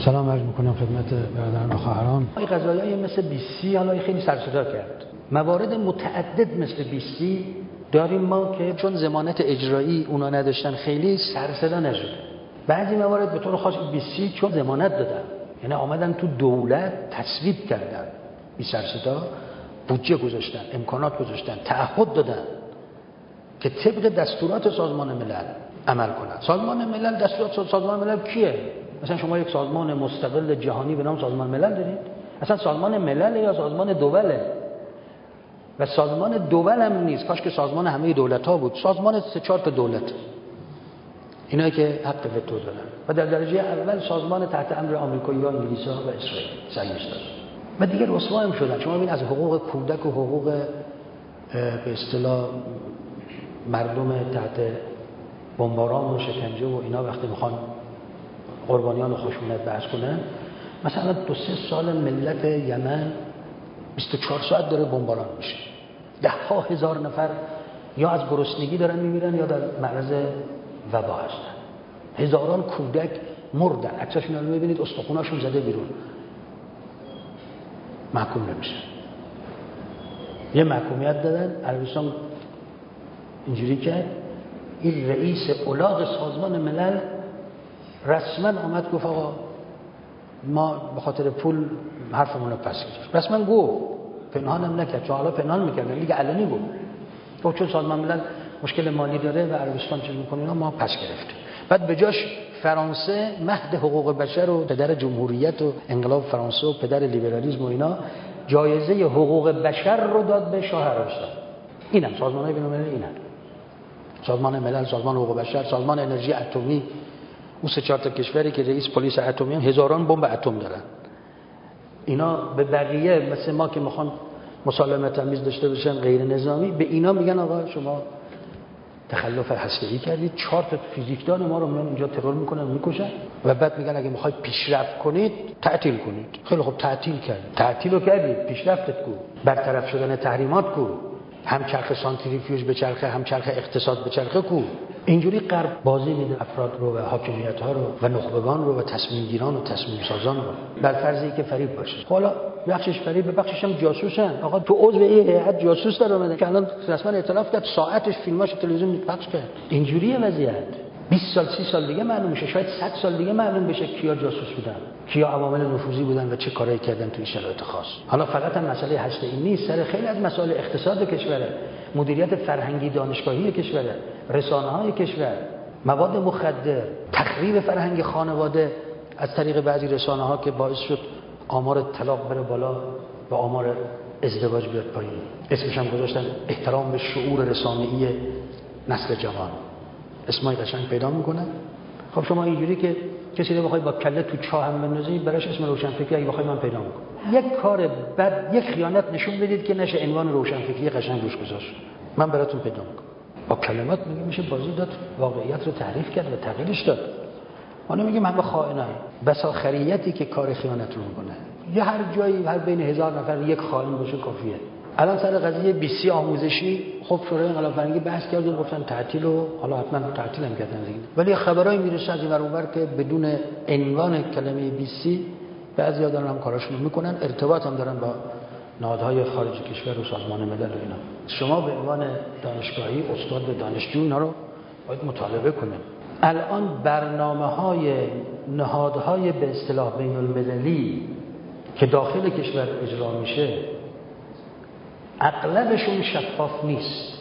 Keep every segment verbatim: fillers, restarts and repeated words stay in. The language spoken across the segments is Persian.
سلام عرض میکنم خدمت برادران و خواهران. این قضایای مثل بیستی حالا خیلی سر صدا کرد. موارد متعدد مثل بیستی داریم ما که چون ضمانت اجرایی اونا نداشتن خیلی سر صدا نشد. بعضی موارد به طور خاص بیستی چون ضمانت دادن، یعنی آمدن تو دولت تصویب کردن، بی سر صدا بودجه گذاشتن، امکانات گذاشتن، تعهد دادن که طبق دستورات سازمان ملل عمل کنن. سازمان ملل دستورات سازمان ملل کیه؟ مثلا شما یک سازمان مستقل جهانی به نام سازمان ملل دارید؟ اصلا سازمان ملل یا سازمان دوله؟ و سازمان دول هم نیست، کاش که سازمان همه دولت ها بود. سازمان سه چهار تا دولت، اینایی که حق وتو دارن. و در درجه اول سازمان تحت امر آمریکایی‌ها، انگلیس‌ها و اسرائیل صهیونیست‌ها. و دیگه رسوا هم شدن. شما ببین از حقوق کودک و حقوق به اصطلاح مردم تحت بمباران و شکنجه و اینا وقتی میخوان قربانیان و خشونت بحث کنن، مثلا دو سه سال ملت یمن بیست و چهار ساعت داره بمباران میشه، ده ها هزار نفر یا از گرسنگی دارن میمیرن یا در معرض وبا هستن، هزاران کودک مردن، عکساشون رو میبینید استخوناشون زده بیرون، محکوم نمیشن. یه محکومیت دادن، عربستان اینجوری کرد، این رئیس اولاغ سازمان ملل رسما آمد گفت آقا ما به خاطر پول حرفمون رو پس گرفتیم. رسما گفت، پنهانم نکرد، چون حالا پنهان میکردن، دیگه علنی گفت. گفت چون سازمان ملل مشکل مالی داره و عربستان چیز میکنه ما پس گرفتیم. بعد به جاش فرانسه مهد حقوق بشر و پدر جمهوریت و انقلاب فرانسه و پدر لیبرالیسم و اینا جایزه حقوق بشر رو داد به شاه عربستان. اینم سازمان‌های بین‌المللی اینم. سازمان ملل، سازمان حقوق بشر، سازمان انرژی اتمی، اون سه چهار تا کشوری که رئیس پلیس اتمی هم هزاران بمب اتم دارن. اینا به بقیه مثل ما که میخوان مسالمت آمیز داشته باشن غیر نظامی، به اینا میگن آقا شما تخلف هسته‌ای کردید، چهار تا فیزیکدان ما رو میان اینجا ترور میکنن میکشن و بعد میگن اگه میخواید پیشرفت کنید تعطیل کنید. خیلی خوب تعطیل کردید، تعطیل رو کردید، پیشرفتت کو؟ برطرف شدن تحریمات کو؟ هم چرخ سانتریفیوژ به چرخه، هم چرخ اقتصاد به چرخه کو؟ اینجوری غرب بازی میده افراد رو و حاکمیت ها رو و نخبگان رو و تصمیم گیران و تصمیم سازان رو، بر فرضی که فریب باشه. حالا بخشش فریب، بخشش هم جاسوسن. آقا تو عضو این هیئت جاسوس در اومدن که الان رسما اعتراف کرد، ساعتش فیلماش تلویزیون پخش کرد. اینجوریه وضعیت. بیست سال سی سال دیگه معلوم میشه، شاید صد سال دیگه معلوم بشه کیا جاسوس بودن، کیا عوامل نفوذی بودن و چه کارایی کردن تو این شرایط خاص. حالا فقط هم مسئله هسته‌ای نیست، سر خیلی از مسائل اقتصاد کشوره، مدیریت فرهنگی دانشگاهی کشوره، رسانه‌های کشور، مواد مخدر، تخریب فرهنگ خانواده از طریق بعضی رسانه‌ها که باعث شد آمار طلاق بره بالا و آمار ازدواج بیاد پایین. اسمش هم گذاشتن احترام به شعور رسانه‌ای نسل جوان. اسمای قشنگ پیدا میکنن. خب شما اینجوری که کسی رو بخوای با کله تو چاه هم بندازی، براش اسم روشنفکری اگه بخوای من پیدا میکنم. یک کار بد، یک خیانت نشون بدید که نشه عنوان روشنفکری قشنگ روش گذاشت، من براتون پیدا میکنم. با کلمات میگه میشه بازی داد، واقعیت رو تعریف کرد و تغییرش داد. ما نمیگیم همه خائنن، بس آخریتی که کار خیانت رو میکنه. یه هر جایی هر بین هزار نفر یک خائن باشه کافیه. الان سر قضیه بیستی آموزشی خب شورای انقلاب فرهنگی بحث کرد و گفتن تعطیل، و حالا حتما تعطیل هم کردن دیگه. ولی خبرایی میرسه از این ور اون ور که بدون عنوان کلمه بیستی بعضیا دارن هم کاراشون میکنن، ارتباط هم دارن با نهادهای خارج کشور و سازمان ملل و اینا. شما به عنوان دانشگاهی استاد و دانشجو اینا رو باید مطالبه کنید. الان برنامه‌های نهادهای به اصطلاح بین المللی که داخل کشور اجرا میشه اغلبشون شفاف نیست.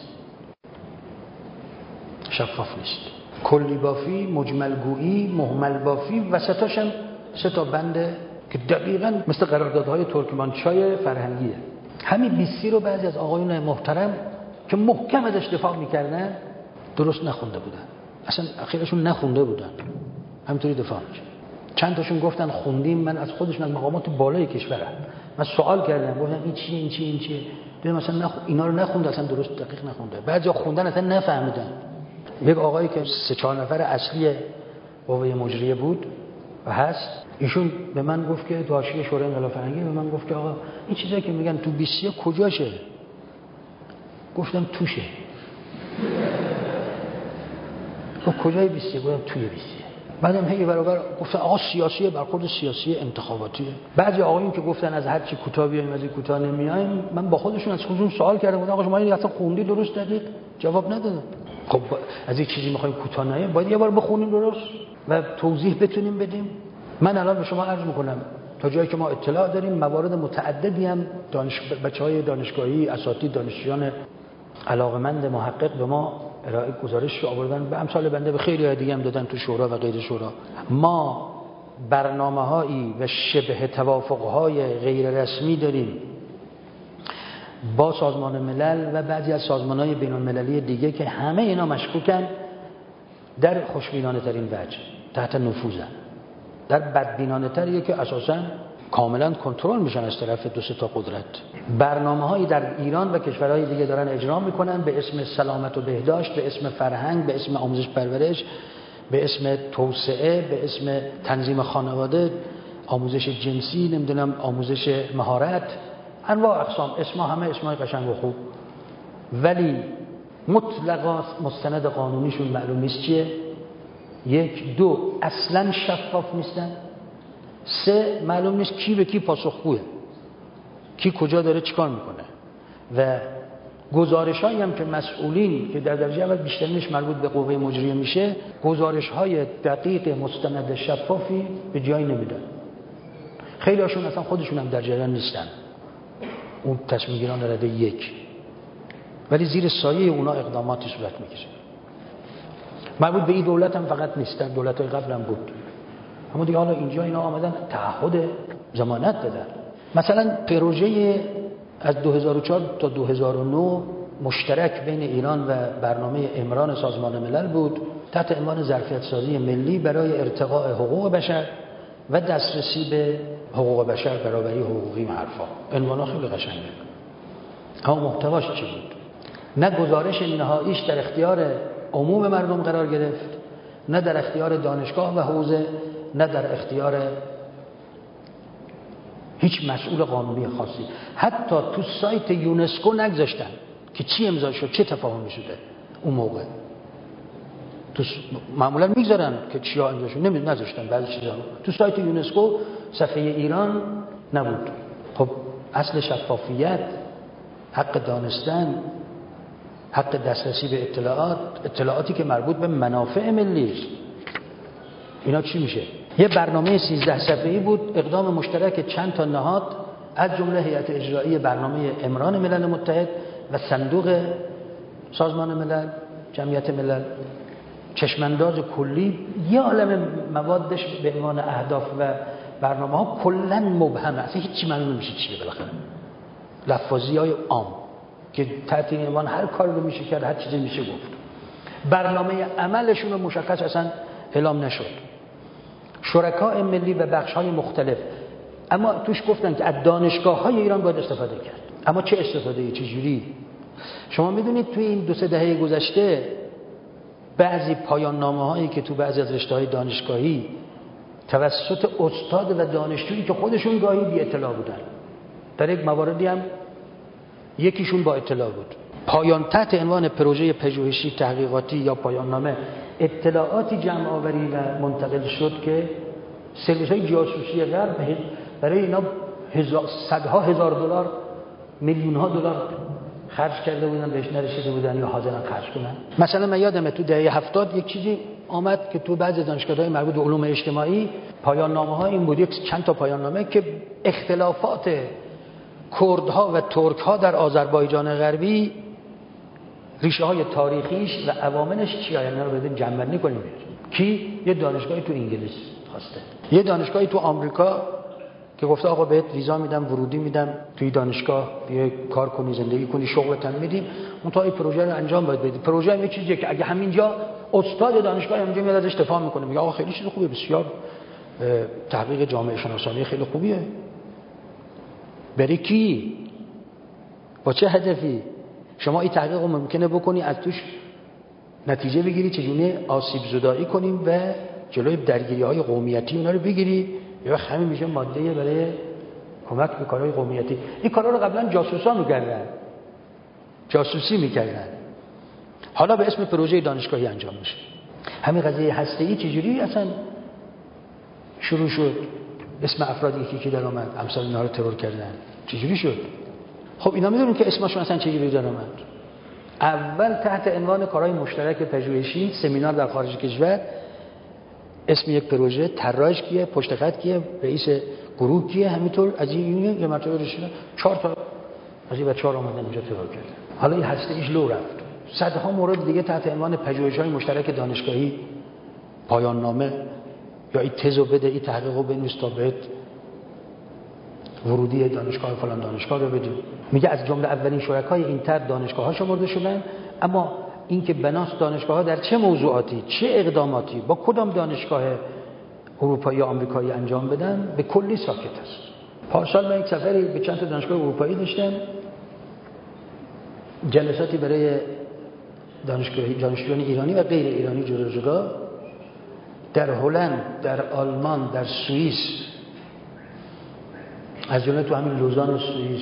شفاف نیست. کلی بافی، مجمل گویی، مهمل بافی، وسطاش هم سه تا بنده که دقیقاً مثل قراردادهای ترکمانچای فرهنگیه. همین بیستی رو بعضی از آقایون محترم که محکم ازش دفاع میکردن درست نخونده بودن. اصلا اخیرشون نخونده بودن. همینطوری دفاع میکردن. چند تاشون گفتن خوندیم، من از خودشون از مقامات بالای کشورم. من سوال کردم گفتم این چیه این چیه این چیه؟ دیدم مثلا نخ... اینا رو نخونده، اصلا درست دقیق نخونده. بعضیا خوندن اصلا نفهمیدن. یک آقایی که سه چهار نفر اصلی قوه مجریه بود و هست، ایشون به من گفت که تو حاشیه شورای انقلاب فرهنگی به من گفت که آقا این چیزایی که میگن تو بیستی کجاشه؟ گفتم توشه. گفت کجای بیستی؟ گفتم توی بیستی. بعدم هی برابر گفتن آقا سیاسیه، برخورد سیاسی انتخاباتیه. بعضی آقایون که گفتن از هر چی کوتاه بیایم از این کوتاه نمیایم، من با خودشون از خودشون سوال کردم گفتم آقا شما این اصلا خوندی درست دادید؟ جواب ندادن. خب از این چیزی میخوایم کوتاه نیایم، باید یه بار بخونیم درست و توضیح بتونیم بدیم. من الان به شما عرض میکنم تا جایی که ما اطلاع داریم موارد متعددی هم دانش بچهای دانشگاهی، اساتید، دانشجویان علاقمند محقق به ما ارائه گزارش آوردن، به امثال بنده به خیلی دیگه هم دادن تو شورا و غیر شورا. ما برنامه‌هایی و شبه توافق‌های غیر رسمی داریم با سازمان ملل و بعضی از سازمان‌های بین‌المللی دیگه که همه اینا مشکوکن در خوشبینانه ترین وجه تحت نفوذن، در بدبینانه تریه که اساساً کاملا کنترل میشن از طرف دو سه تا قدرت. برنامه‌هایی در ایران و کشورهای دیگه دارن اجرا میکنن به اسم سلامت و بهداشت، به اسم فرهنگ، به اسم آموزش پرورش، به اسم توسعه، به اسم تنظیم خانواده، آموزش جنسی، نمیدونم آموزش مهارت، انواع اقسام، اسما همه اسمای قشنگ و خوب، ولی مطلقاً مستند قانونیشون معلوم نیست چیه. یک، دو، اصلا شفاف نیستن. سه، معلوم نیست کی به کی پاسخگوه، کی کجا داره چیکار میکنه. و گزارش‌هایی هم که مسئولین که در درجه اول بیشترینش مربوط به قوه مجریه میشه، گزارش‌های دقیق مستند شفافی به جای نمیدن. خیلی هاشون اصلا خودشون هم در جریان نیستن، اون تصمیم گیران رده یک، ولی زیر سایه اونا اقداماتی صورت میگیره. مربوط به این دولت هم فقط نیست، در دولت‌های قبل هم بود. اما دیگه حالا اینجا اینا آمدن تعهد ضمانت دادن. مثلا پروژه از دو هزار و چهار تا دو هزار و نه مشترک بین ایران و برنامه عمران سازمان ملل بود تحت عنوان ظرفیت سازی ملی برای ارتقاء حقوق بشر و دسترسی به حقوق بشر، برابری حقوقی و حرفا. عنوانا خیلی قشنگه، اما محتواش چی بود؟ نه گزارش نهاییش در اختیار عموم مردم قرار گرفت، نه در اختیار دانشگاه و حوزه، نه در اختیار هیچ مسئول قانونی خاصی. حتی تو سایت یونسکو نگذاشتن که چی امضا شد، چه تفاهمی شده اون موقع. تو معمولا میگذارن که چیا امضا شد، نمی نذاشتن بعضی چیزا. تو سایت یونسکو صفحه ایران نبود. خب اصل شفافیت، حق دانستن، حق دسترسی به اطلاعات، اطلاعاتی که مربوط به منافع ملی است، اینا چی میشه؟ یه برنامه سیزده صفحه‌ای بود، اقدام مشترک چند تا نهاد از جمله هیئت اجرایی برنامه عمران ملل متحد و صندوق سازمان ملل، جمعیت ملل. چشمانداز کلی، یه عالم موادش به عنوان اهداف و برنامه‌ها کلاً مبهمه، اصلا هیچی معلوم نمیشه چیه. بالاخره لفاظی‌های عام که تحت این عنوان هر کاری رو میشه کرد، هر چیزی میشه گفت. برنامه عملشون رو مشخص اصلا اعلام نشد. شرکای ملی و بخش‌های مختلف، اما توش گفتن که از دانشگاه‌های ایران باید استفاده کرد. اما چه استفاده‌ای، چه جوری؟ شما میدونید توی این دو سه دهه گذشته بعضی پایان نامه‌هایی که تو بعضی از رشته‌های دانشگاهی توسط استاد و دانشجویی که خودشون گاهی بی اطلاع بودن، در یک مواردی هم یکیشون با اطلاع بود، پایان تحت عنوان پروژه پژوهشی تحقیقاتی یا پایان نامه اطلاعاتی جمع آوری و منتقل شد که سرویس‌های جاسوسی غرب برای اینا هزار صدها هزار دلار، میلیون‌ها دلار خرج کرده بودن، بهش نرسیده بودن یا حاضرن خرج کنن. مثلا من یادمه تو دهه هفتاد یک چیزی آمد که تو بعضی دانشگاه‌های مربوط به علوم اجتماعی پایان نامه‌ها این بود، یک چند تا پایان نامه که اختلافات کردها و ترک‌ها در آذربایجان غربی ریشه های تاریخیش و عواملش چی آینده رو بدیم جمع‌بندی کنیم. کی؟ یه دانشگاهی تو انگلیس خواسته، یه دانشگاهی تو آمریکا که گفته آقا بهت ویزا میدم، ورودی میدم، توی دانشگاه بیا کار کنی، زندگی کنی، شغلت هم میدیم، اون تا این پروژه رو انجام باید بدی. پروژه هم یه چیزیه که اگه همینجا استاد دانشگاه همینجا میاد ازش دفاع میکنه، میگه آقا خیلی چیز خوبه، بسیار تحقیق جامعه شناسانی خیلی خوبیه. بری کی؟ با چه هدفی؟ شما این تحقیق رو ممکنه بکنی از توش نتیجه بگیری چجوری آسیب زدایی کنیم و جلوی درگیری‌های قومیتی اونا رو بگیری، یا همین میشه ماده برای کمک به کارهای قومیتی. این کارا رو قبلا جاسوسا می‌کردن، جاسوسی می‌کردن، حالا به اسم پروژه دانشگاهی انجام میشه. همین قضیه هسته‌ای چجوری اصلا شروع شد اسم افرادی یکی که در آمد امثال اینا رو ترور کردن. چجوری شد؟ خب اینا میدونن که اسمشون اصلا چجوری در آمد. اول تحت عنوان کارهای مشترک پژوهشی سمینار در خارج کشور، اسم یک پروژه، طراحش کیه، پشت خط کیه، رئیس گروه کیه، همینطور از این یه مرتبه رسیدن چهار تا از این بچه‌ها اومدن اونجا ترور کردن. حالا این هسته ایش لو رفت. صدها مورد دیگه تحت عنوان پژوهش‌های مشترک دانشگاهی، پایان نامه یا این تزو بده، این تحقیقو بنویس تا بهت ورودی دانشگاه فلان دانشگاه رو بدیم. میگه از جمله اولین شرکای این طرح دانشگاه‌ها شمرده شدن، اما اینکه بناس دانشگاه‌ها در چه موضوعاتی، چه اقداماتی با کدام دانشگاه اروپایی یا آمریکایی انجام بدن به کلی ساکت است. پارسال من یک سفری به چند تا دانشگاه اروپایی داشتم، جلساتی برای دانشگاهی دانشجویان ایرانی و غیر ایرانی جدا جدا در هلند، در آلمان، در سوئیس، از جمله تو همین لوزان سوئیس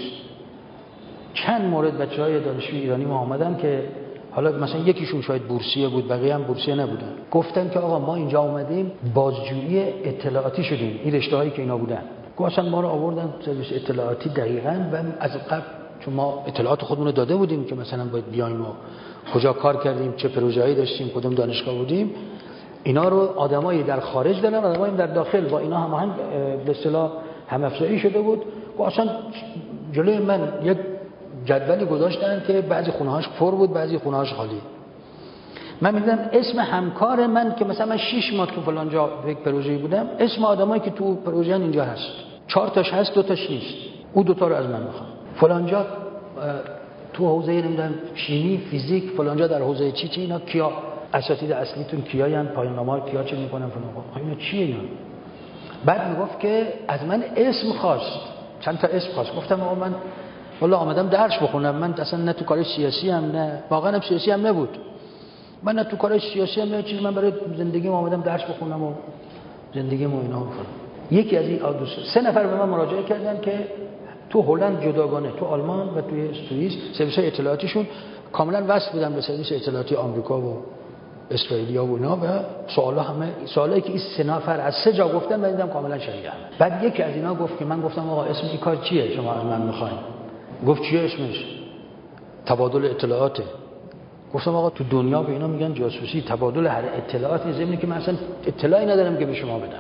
چند مورد بچه‌های دانشجوی ایرانی ما آمدن که حالا مثلا یکیشون شاید بورسیه بود، بقیه هم بورسیه نبودن. گفتن که آقا ما اینجا اومدیم بازجویی اطلاعاتی شدیم، این رشته‌هایی که اینا بودن. گفتن ما رو آوردن سرویس اطلاعاتی دقیقاً و از قبل چون ما اطلاعات خودمون رو داده بودیم که مثلا باید بیایم و کجا کار کردیم، چه پروژه‌ای داشتیم، کدوم دانشگاه بودیم. اینا رو آدمایی در خارج دارن، آدمایی در داخل با اینا هماهنگ به اصطلاح هم افزایی شده بود. و اصلا جلوی من یک جدولی گذاشتن که بعضی خونه‌هاش پر بود، بعضی خونه‌هاش خالی. من می‌دیدم اسم همکار من که مثلا من شش ماه تو فلان جا یک پروژه‌ای بودم، اسم آدمایی که تو پروژه اینجا هست. چهار تاش هست، دو تاش نیست. او دو تا رو از من می‌خوام. فلان جا تو حوزه نمیدونم شیمی، فیزیک، فلان جا در حوزه چی چی، اینا کیا اساتید اصلیتون کیاین، پایان نامه‌ها کیا چه می‌کنن فلان. اینا چیه اینا؟ بعد میگفت که از من اسم خواست، چند تا اسم خواست. گفتم آقا من والله آمدم درس بخونم، من اصلا نه تو کار سیاسی هم نه واقعا هم سیاسی هم نبود، من نه تو کار سیاسی هم نه چیزی، من برای زندگیم آمدم درس بخونم و زندگیمو اینا بکنم. یکی از این دوست سه نفر به من مراجعه کردن که تو هلند جداگانه، تو آلمان و توی سوئیس سرویس‌های اطلاعاتیشون کاملا وصل بودن به سرویس اطلاعاتی آمریکا و اسرائیلیا و اینا و سوالا همه سوالایی که این سه نفر از سه جا گفتن من دیدم کاملا شبیه هم. بعد یکی از اینا گفت که من گفتم آقا اسم این کار چیه شما از من می‌خواید؟ گفت چیه اسمش؟ تبادل اطلاعاته. گفتم آقا تو دنیا به اینا میگن جاسوسی، تبادل هر اطلاعات نیست، زمینی که من اصلا اطلاعی ندارم که به شما بدم.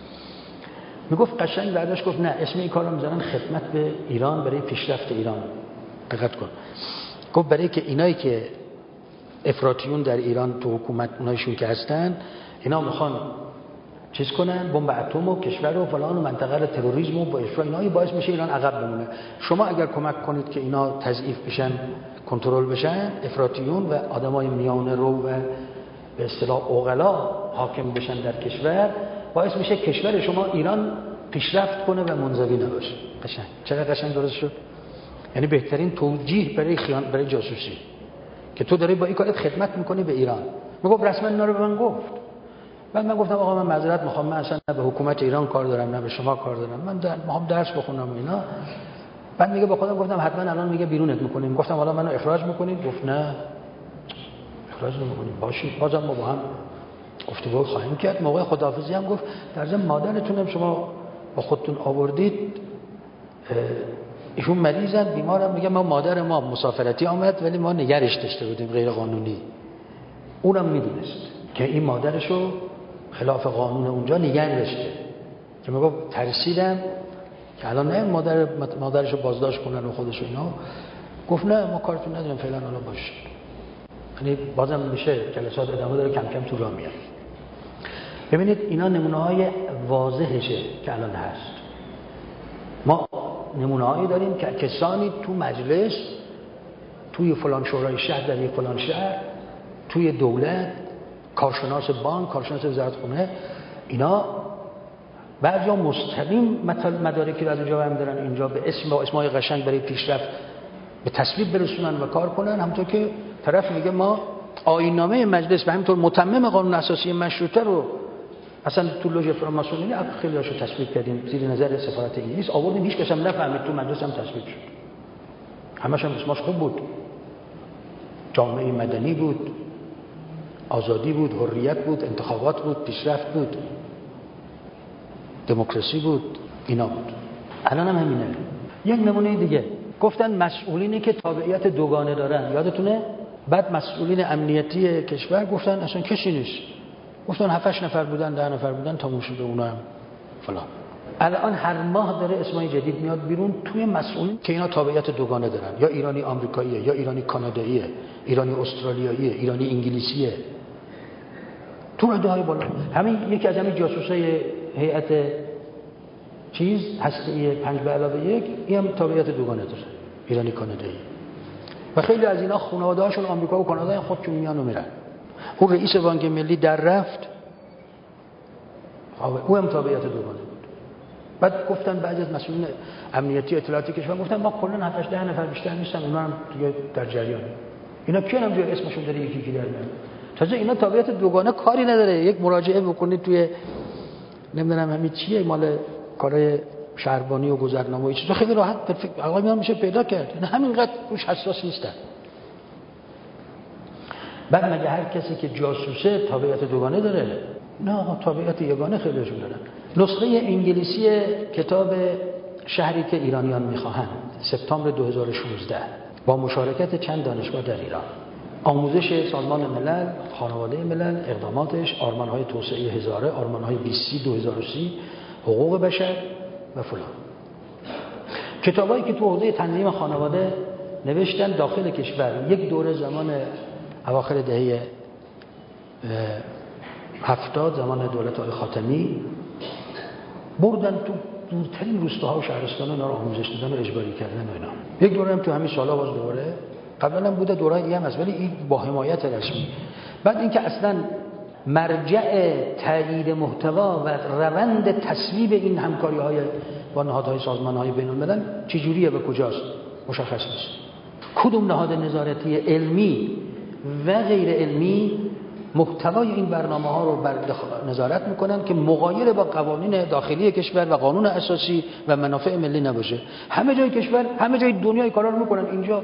میگفت قشنگ بعدش گفت نه اسم این کارو میذارن خدمت به ایران برای پیشرفت ایران. دقت کن. گفت برای که اینایی که افراطیون در ایران تو حکومت اونایشون که هستن اینا میخوان چیز کنن بمب اتم و کشور و فلان و منطقه رو تروریسم و با افراط اینا باعث میشه ایران عقب بمونه. شما اگر کمک کنید که اینا تضعیف بشن، کنترل بشن، افراطیون و آدمای میانه رو و به اصطلاح عقلا حاکم بشن در کشور، باعث میشه کشور شما ایران پیشرفت کنه و منزوی نباشه. قشنگ چقدر قشنگ درست شد. یعنی بهترین توجیه برای خیان برای جاسوسی که تو داری با این کارت خدمت میکنی به ایران. میگفت رسما اینا رو به من گفت. بعد من گفتم آقا من معذرت میخوام، من اصلا نه به حکومت ایران کار دارم نه به شما کار دارم، من در میخوام درس بخونم و اینا. بعد میگه با خودم گفتم حتما الان میگه بیرونت میکنیم. گفتم حالا منو اخراج میکنید؟ گفت نه اخراج نمیکنیم، باشید بازم ما با هم گفتگو خواهیم کرد. موقع خداحافظی هم گفت در ضمن مادرتونم شما با خودتون آوردید، ایشون مریضن بیمارن، میگه ما مادر ما مسافرتی آمد ولی ما نگرش داشته بودیم غیر قانونی. اونم میدونست که این مادرشو خلاف قانون اونجا نگه داشته، که میگه ترسیدم که الان نه مادر مادرشو بازداشت کنن و خودشو اینا. گفت نه ما کارتون نداریم فعلا، حالا باشه. یعنی بازم میشه جلسات ادامه داره، کم کم تو راه میاد. ببینید اینا نمونه‌های واضحشه که الان هست. ما نمونه‌هایی داریم که کسانی تو مجلس، توی فلان شورای شهر در یک فلان شهر، توی دولت، کارشناس بانک، کارشناس وزارت خونه، اینا بعضیا مستقیم مدارکی رو از اونجا برمی دارن اینجا به اسم با اسمای قشنگ برای پیشرفت به تصویب برسونن و کار کنن. همونطور که طرف میگه ما آیین‌نامه مجلس و همینطور متمم قانون اساسی مشروطه رو اصلا تو لوژ فراماسونی خیلی هاشو تصویب کردیم زیر نظر سفارت انگلیس، آوردیم هیچ کس هم نفهمید، تو مجلس هم تصویب شد. همش هم اسمش خوب بود، جامعه مدنی بود، آزادی بود، حریت بود، انتخابات بود، پیشرفت بود. دموکراسی بود، اینا بود. الان هم همینه. یک نمونه دیگه گفتن مسئولینی که تابعیت دوگانه دارن، یادتونه؟ بعد مسئولین امنیتی کشور گفتن اصلا کسی نیست، گفتن هفتش نفر بودن، ده نفر بودن، تموم شده، اونا هم فلان. الان هر ماه داره اسمای جدید میاد بیرون توی مسئولین که اینا تابعیت دوگانه دارن، یا ایرانی آمریکاییه، یا ایرانی کاناداییه، ایرانی استرالیاییه، ایرانی انگلیسیه، تو رده‌های بالا. همین یکی از همین جاسوسای هیئت چیز هسته پنج به علاوه یک، این هم تابعیت دوگانه داره، ایرانی کانادایی. و خیلی از اینا خانواده‌هاشون آمریکا و کانادا، خودشون میان و میرن. اون رئیس بانک ملی در رفت، او هم تابعیت دوگانه بود. بعد گفتن بعضی از مسئولین امنیتی اطلاعاتی کشور گفتن ما کلا هفت ده نفر بیشتر نیستن، اونا هم دیگه در جریانه. اینا کیان هم جای اسمشون داره یکی یکی در میاد. تازه اینا تابعیت دوگانه کاری نداره، یک مراجعه بکنید توی نمیدونم همین چیه مال کارهای شهربانی و گذرنامه و چیزا، خیلی راحت پرفکت آقا میام میشه پیدا کرد. اینا همینقدر روش حساس نیستن. بعد مگه هر کسی که جاسوسه تابعیت دوگانه داره؟ نه، تابعیت یگانه خیلیشون دارن. نسخه انگلیسی کتاب شهری که ایرانیان میخواهند، سپتامبر دو هزار و شانزده، با مشارکت چند دانشگاه در ایران، آموزش سازمان ملل، خانواده ملل، اقداماتش، آرمان‌های توسعه هزاره، آرمان‌های بیست سی دو هزار و سی، حقوق بشر و فلان. کتابایی که تو حوزه تنظیم خانواده نوشتن داخل کشور، یک دوره زمان اواخر دهه هفتاد، زمان دولت آقای خاتمی، بردن تو دورترین روستاها و شهرستان اینا رو آموزش دادن و اجباری کردن و اینا. یک دوره هم تو همین سالا باز دوره، قبلا هم بوده دوره ای هم هست، ولی این با حمایت رسمی. بعد اینکه اصلا مرجع تایید محتوا و روند تصویب این همکاری‌های با نهادهای سازمان‌های بین‌الملل چجوریه و کجاست مشخص نیست. کدوم نهاد نظارتی علمی و غیر علمی محتوای این برنامه‌ها رو بر نظارت میکنن که مغایر با قوانین داخلی کشور و قانون اساسی و منافع ملی نباشه. همه جای کشور، همه جای دنیا کارا رو میکنن، اینجا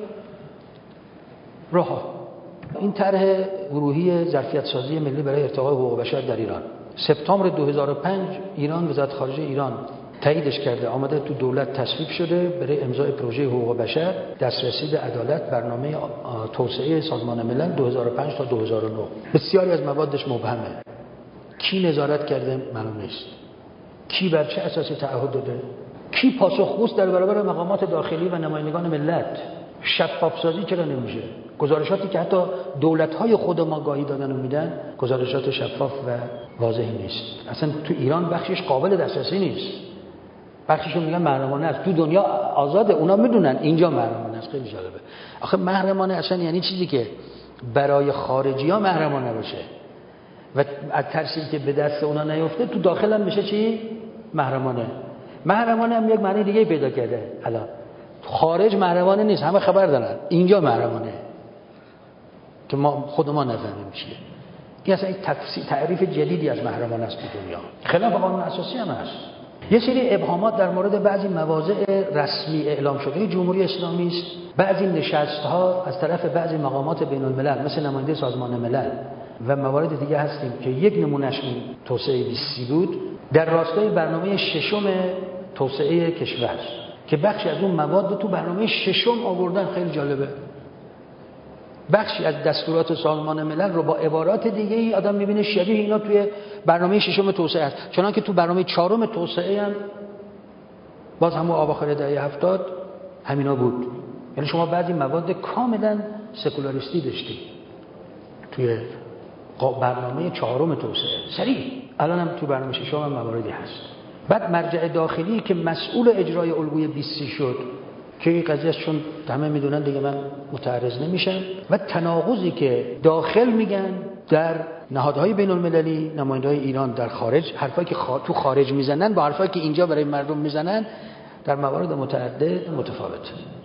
راه. این طرح گروهی ظرفیت سازی ملی برای ارتقاء حقوق بشر در ایران، سپتامبر دو هزار و پنج ایران، وزارت خارجه ایران تاییدش کرده، آمده تو دولت تصویب شده برای امضای پروژه حقوق بشر، دسترسی به عدالت، برنامه توسعه سازمان ملل دو هزار و پنج تا دو هزار و نه. بسیاری از موادش مبهمه. کی نظارت کرده معلوم نیست. کی بر چه اساسی تعهد داده؟ کی پاسخگوست در برابر مقامات داخلی و نمایندگان ملت؟ شفاف سازی چرا نمیشه؟ گزارشاتی که حتی دولت‌های خود ما گاهی دادن و میدن گزارشات شفاف و واضحی نیست. اصلا تو ایران بخشش قابل دسترسی نیست. بخششون میگن محرمانه است. تو دنیا آزاده، اونا میدونن، اینجا محرمانه است. خیلی جالبه. آخه محرمانه اصلا یعنی چیزی که برای خارجی‌ها محرمانه باشه و از ترسی که به دست اونا نیفته، تو داخل هم میشه چی؟ محرمانه. محرمانه هم یک معنی دیگه پیدا کرده. الان خارج محرمانه نیست، همه خبر دارن. اینجا محرمانه که ما خود ما نفهمیم چیه. این اصلا یک تفسیر تعریف جدیدی از محرمانه است تو دنیا. خلاف قانون اساسی هم هست. یه سری ابهامات در مورد بعضی مواضع رسمی اعلام شده جمهوری اسلامی است. بعضی نشست‌ها از طرف بعضی مقامات بین‌الملل مثل نماینده سازمان ملل و موارد دیگه هستیم که یک نمونهش توسعه بیست سی بود، در راستای برنامه ششم توسعه کشور که بخشی از اون مواد تو برنامه ششم آوردن. خیلی جالبه. بخشی از دستورات سازمان ملل رو با عبارات دیگه ای آدم میبینه شبیه اینا توی برنامه ششم توسعه است، چنان که تو برنامه چهارم توسعه هم باز همون اواخر دهه هفتاد همینا بود. یعنی شما بعضی مواد کاملا سکولاریستی داشتی توی برنامه چهارم توسعه. سریع الان هم تو برنامه ششم هم مواردی هست. بعد مرجع داخلی که مسئول اجرای الگوی بیست سی شد که این قضیه چون همه میدونن دیگه من متعرض نمیشم، و تناقضی که داخل میگن در نهادهای بین المللی، نماینده‌های ایران در خارج، حرفایی که خوا... تو خارج میزنن با حرفایی که اینجا برای مردم میزنن در موارد متعدد متفاوته.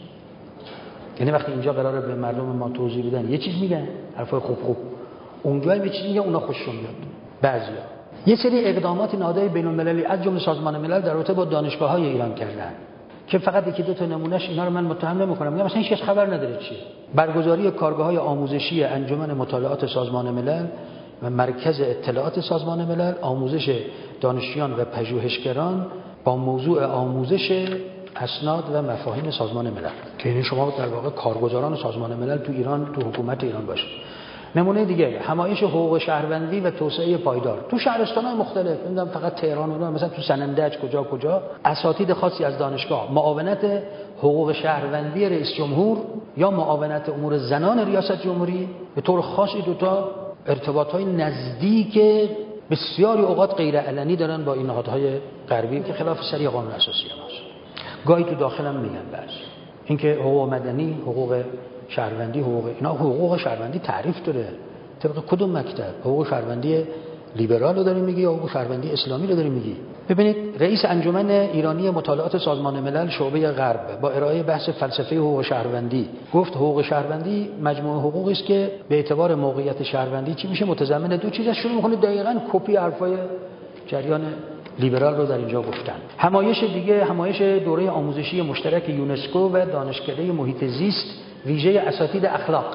یعنی وقتی اینجا قراره به مردم ما توضیح بدن یه چیز میگن، حرفای خوب خوب، اونجا هم یه چیز میگن، اونا خوششون میاد. بعضیا یه سری اقدامات نهادهای بین المللی از جمله سازمان ملل در رابطه با دانشگاه‌های ایران کردن که فقط یکی دو تا نمونهش، اینا رو من متهم نمی‌کنم، میگم مثلا هیچ کس خبر نداره چیه. برگزاری کارگاه‌های آموزشی انجمن مطالعات سازمان ملل و مرکز اطلاعات سازمان ملل آموزش دانشجویان و پژوهشگران با موضوع آموزش اسناد و مفاهیم سازمان ملل که یعنی شما در واقع کارگزاران سازمان ملل تو ایران، تو حکومت ایران باشید. نمونه دیگه همایش حقوق شهروندی و توسعه پایدار تو شهرستان‌های مختلف، نمیدونم فقط تهران و مثلا تو سنندج کجا کجا اساتید خاصی از دانشگاه معاونت حقوق شهروندی رئیس جمهور یا معاونت امور زنان ریاست جمهوری به طور خاصی دوتا ارتباط‌های نزدیک بسیاری اوقات غیر علنی دارن با این نهادهای غربی که خلاف سری قانون اساسی ماست. گاهی تو داخلم میگن بس اینکه حقوق مدنی، حقوق شهروندی، حقوق اینا، حقوق شهروندی تعریف داره طبق کدوم مکتب؟ حقوق شهروندی لیبرال رو داری میگی یا حقوق شهروندی اسلامی رو داری میگی؟ ببینید رئیس انجمن ایرانی مطالعات سازمان ملل شعبه غرب با ارائه بحث فلسفه حقوق شهروندی گفت حقوق شهروندی مجموعه حقوقی است که به اعتبار موقعیت شهروندی چی میشه متضمن دو چیز است. شروع میکنه دقیقاً کپی حرفای جریان لیبرال رو در اینجا گفتن. همایش دیگه همایش دوره آموزشی مشترک یونسکو و دانشکده محیط زیست ویژه اساتید اخلاق.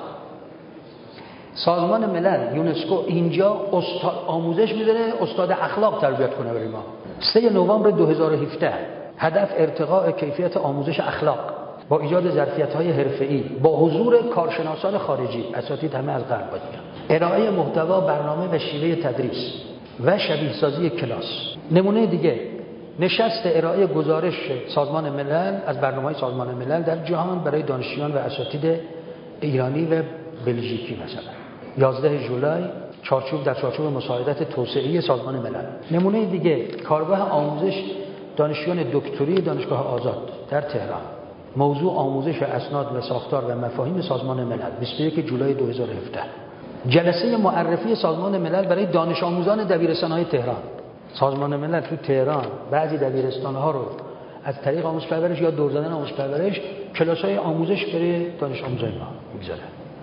سازمان ملل یونسکو اینجا استاد آموزش میذاره استاد اخلاق تربیت کنه برای ما. سوم نوامبر دو هزار و هفده هدف ارتقاء کیفیت آموزش اخلاق با ایجاد ظرفیت‌های حرفه‌ای با حضور کارشناسان خارجی، اساتید همه از غرب باید بیان. ارائه محتوا، برنامه و شیوه تدریس و شبیه سازی کلاس. نمونه دیگه نشست ارائه گزارش سازمان ملل از برنامه‌های سازمان ملل در جهان برای دانشجویان و اساتید ایرانی و بلژیکی مثلا یازده ژولای چارچوب در چارچوب مساعدت توسعه‌ای سازمان ملل. نمونه دیگه کارگاه آموزش دانشجویان دکتری دانشگاه آزاد در تهران. موضوع آموزش اسناد و ساختار و مفاهیم سازمان ملل بیست و یکم جولای دو هزار و هفده. جلسه معرفی سازمان ملل برای دانش آموزان دبیرستان‌های تهران. سازمان ملل تو تهران بعضی دبیرستان‌ها رو از طریق آموزش پرورش یا دور زدن آموزش پرورش کلاس‌های آموزش برای دانش آموزای ما می‌گذاره.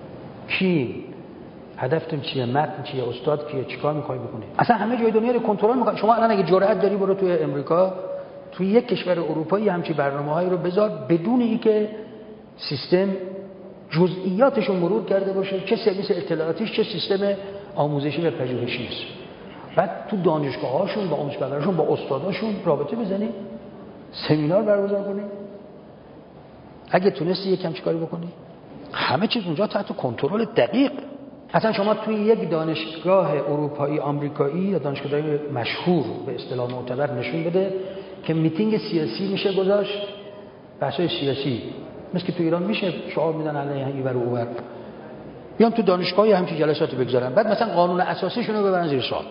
کی هدفتون چیه؟ متن چیه؟ استاد کیه؟ چیکار می‌خوای بکنی؟ اصلا همه جای دنیا رو کنترل می‌کنی. شما الان اگه جرأت داری برو توی امریکا، توی یک کشور اروپایی همچین برنامه‌هایی رو بذار بدون اینکه سیستم جزئیاتش رو مرور کرده باشه، چه سرویس اطلاعاتیش چه سیستم آموزشی و پژوهشی است. بعد تو دانشگاه‌هاشون با آموزش پرورشون با استاداشون رابطه بزنی، سمینار برگزار کنی. اگه تونستی یکم چیکاری بکنی، همه چیز اونجا تحت کنترل دقیق. اصلا شما توی یک دانشگاه اروپایی آمریکایی یا دانشگاه مشهور به اصطلاح معتبر نشون بده که میتینگ سیاسی میشه گذاشت، بحث‌های سیاسی مثل که تو ایران میشه شعار میدن علیه این ور و اون ور، بیان تو دانشگاهی همچین جلساتی بگذارن، بعد مثلا قانون اساسیشون رو ببرن زیر سوال،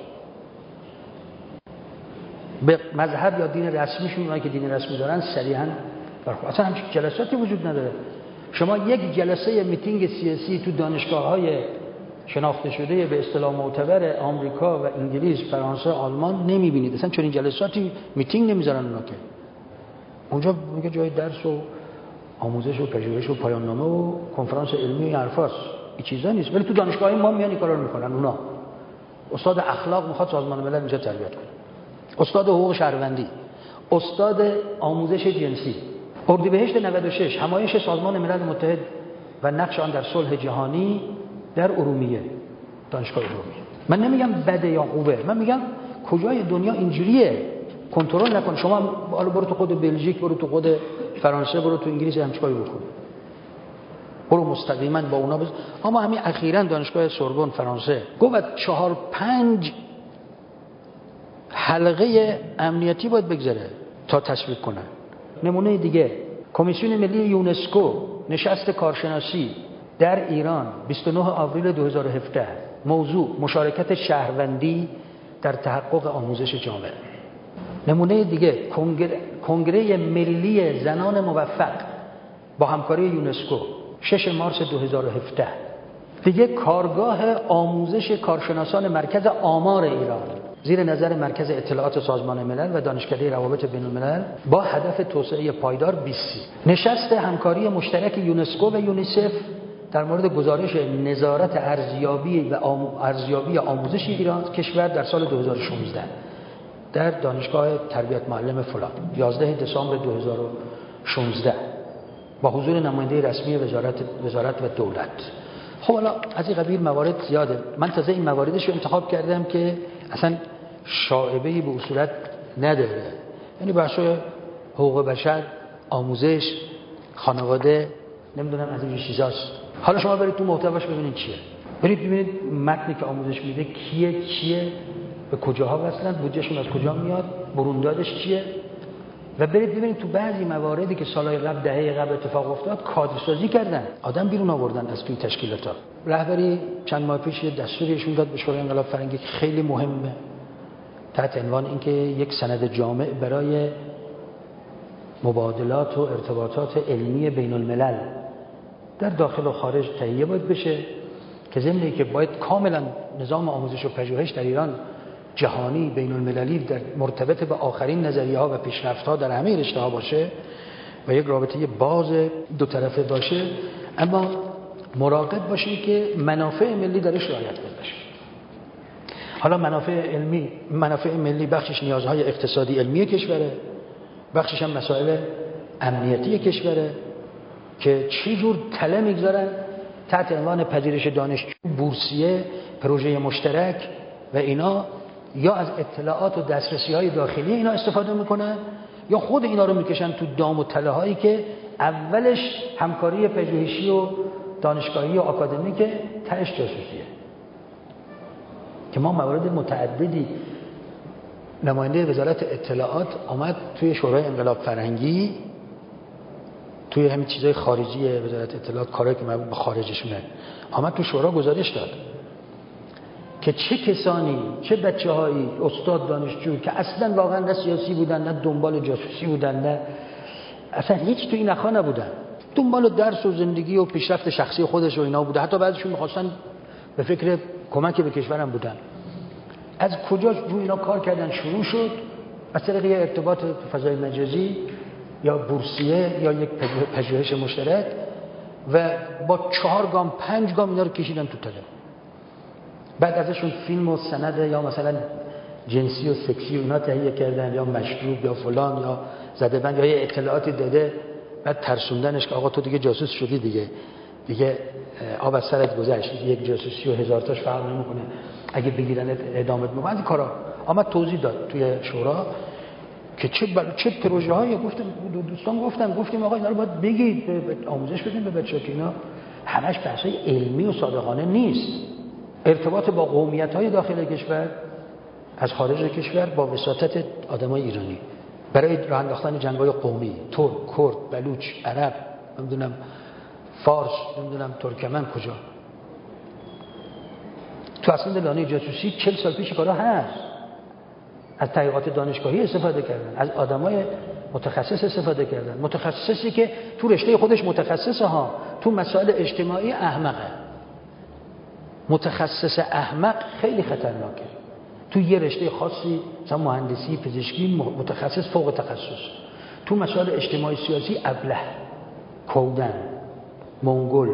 به مذهب یا دین رسمیشون اونایی که دین رسمی دارن صریحا برخورد. اصلا همچین جلساتی وجود نداره. شما یک جلسه میتینگ سیاسی تو دانشگاه‌های شناخته شده به اصطلاح معتبر آمریکا و انگلیس، فرانسه، آلمان نمیبینید. اصلا چون این جلساتی میتینگ نمیذارن اونا که. اونجا میگه جای درس و آموزش و پژوهش و پایان نامه و کنفرانس علمی و این حرفاست. این چیزا نیست. ولی تو دانشگاه ما میان این کارا رو میکنن. اونا استاد اخلاق میخواد سازمان ملل اینجا تربیت کنه. استاد حقوق شهروندی، استاد آموزش جنسی. اردیبهشت نود و شش همایش سازمان ملل متحد و نقش آن در صلح جهانی در ارومیه، دانشگاه ارومیه. من نمیگم بده یا خوبه، من میگم کجای دنیا اینجوریه. کنترل نکن. شما حالا برو تو خود بلژیک، برو تو خود فرانسه، برو تو انگلیس هم چیکاری بکن، برو مستقیما با اونا بز... اما همین اخیراً دانشگاه سوربن فرانسه گفت چهار پنج حلقه امنیتی باید بگذاره تا تصویب کنن. نمونه دیگه کمیسیون ملی یونسکو نشست کارشناسی در ایران بیست و نه آوریل دو هزار و هفده. موضوع مشارکت شهروندی در تحقق آموزش جامعه. نمونه دیگه کنگره, کنگره ملی زنان موفق با همکاری یونسکو شش مارس دو هزار و هفده. دیگه کارگاه آموزش کارشناسان مرکز آمار ایران زیر نظر مرکز اطلاعات سازمان ملل و دانشکده روابط بین الملل با هدف توسعه پایدار بیست. نشست همکاری مشترک یونسکو و یونیسف در مورد گزارش نظارت ارزیابی و آم... ارزیابی آموزش ایران کشور در سال دو هزار و شانزده در دانشگاه تربیت معلم فلان یازده دسامبر دو هزار و شانزده با حضور نماینده رسمی وزارت وزارت و دولت. خب حالا از این قبیل موارد زیاده. من تازه این مواردش رو انتخاب کردم که اصلا شائبه‌ای به صورت نداره، یعنی بحث حقوق بشر، آموزش، خانواده، نمیدونم از این چیزاست. حالا شما برید تو محتواش ببینید چیه، برید ببینید متنی که آموزش میده کیه، چیه، به کجاها وصلن، بودجهشون از کجا میاد، بروندادش چیه، و برید ببینید تو بعضی مواردی که سالهای قبل، دهه قبل اتفاق افتاد کادرسازی کردن، آدم بیرون آوردن از توی تشکیلات‌ها. رهبری چند ماه پیش یه دستوریشون داد به شورای انقلاب فرهنگی که خیلی مهمه، تحت عنوان اینکه یک سند جامع برای مبادلات و ارتباطات علمی بین الملل در داخل و خارج تهیه باید بشه، که ضمن که باید کاملا نظام آموزش و پژوهش در ایران جهانی بین المللی در مرتبط به آخرین نظریه ها و پیشرفت ها در همه رشته ها باشه و یک رابطه باز دو طرفه باشه، اما مراقب باشید که منافع ملی درش رعایت بشه. حالا منافع علمی، منافع ملی بخشش نیازهای اقتصادی علمی کشوره، بخشش هم مسائل امنیتی کشوره که چه جور تله میگذارن تحت عنوان پذیرش دانشجو، بورسیه، پروژه مشترک و اینا، یا از اطلاعات و دسترسی‌های داخلی اینا استفاده میکنن، یا خود اینا رو میکشن تو دام و تله هایی که اولش همکاری پژوهشی و دانشگاهی و آکادمیک، تهش جاسوسیه. که ما موارد متعددی نماینده وزارت اطلاعات آمد توی شورای انقلاب فرهنگی، توی همین چیزای خارجی وزارت اطلاعات، کارهایی که مربوط به خارجشونه، آمد تو شورا گزارش داد که چه کسانی، چه بچه‌هایی، استاد، دانشجو که اصلا واقعا نه سیاسی بودن، نه دنبال جاسوسی بودن، نه اصلا هیچ توی این نخا نبودن، دنبال درس و زندگی و پیشرفت شخصی خودش و اینا بوده، حتی بعضیشون می‌خواستن به فکر کمک به کشورم بودن. از کجا روی اینا کار کردن شروع شد؟ از طریق یه ارتباط فضای مجازی یا بورسیه یا یک پژوهش مشترک، و با چهار گام پنج گام اینا رو کشیدن تو تله. بعد ازشون فیلم و سند یا مثلا جنسی و سکسی و اینا تهیه کردن، یا مشروب یا فلان یا زده بند یا یه اطلاعاتی داده، بعد ترسوندنش که آقا تو دیگه جاسوس شدی، دیگه دیگه آب از سرت گذشت، یک جاسوسی و هزار تاش فرق نمیکنه، اگه بگیرنت اعدامت میکنن. این کارا آمد توضیح داد توی شورا که چه بل... چه پروژه‌هایی. گفتم دوستان گفتم گفتیم آقا اینا رو باید بگید، به آموزش بدین به بچه‌ها که اینا همش بحثای علمی و صادقانه نیست. ارتباط با قومیت‌های داخل کشور از خارج کشور با وساطت آدمای ایرانی برای راه انداختن جنگ‌های قومی، ترک، کرد، بلوچ، عرب، نمیدونم فارس، نمیدونم ترکمن، کجا. تو اصلا لانه جاسوسی چهل سال پیش کارا هست. از تحقیقات دانشگاهی استفاده کردن، از آدمای متخصص استفاده کردن، متخصصی که تو رشته خودش متخصصه ها، تو مسائل اجتماعی احمقه. متخصص احمق خیلی خطرناکه. تو یه رشته خاصی مثلا مهندسی، پزشکی، متخصص فوق تخصص. تو مسائل اجتماعی سیاسی ابله، کودن، منگول،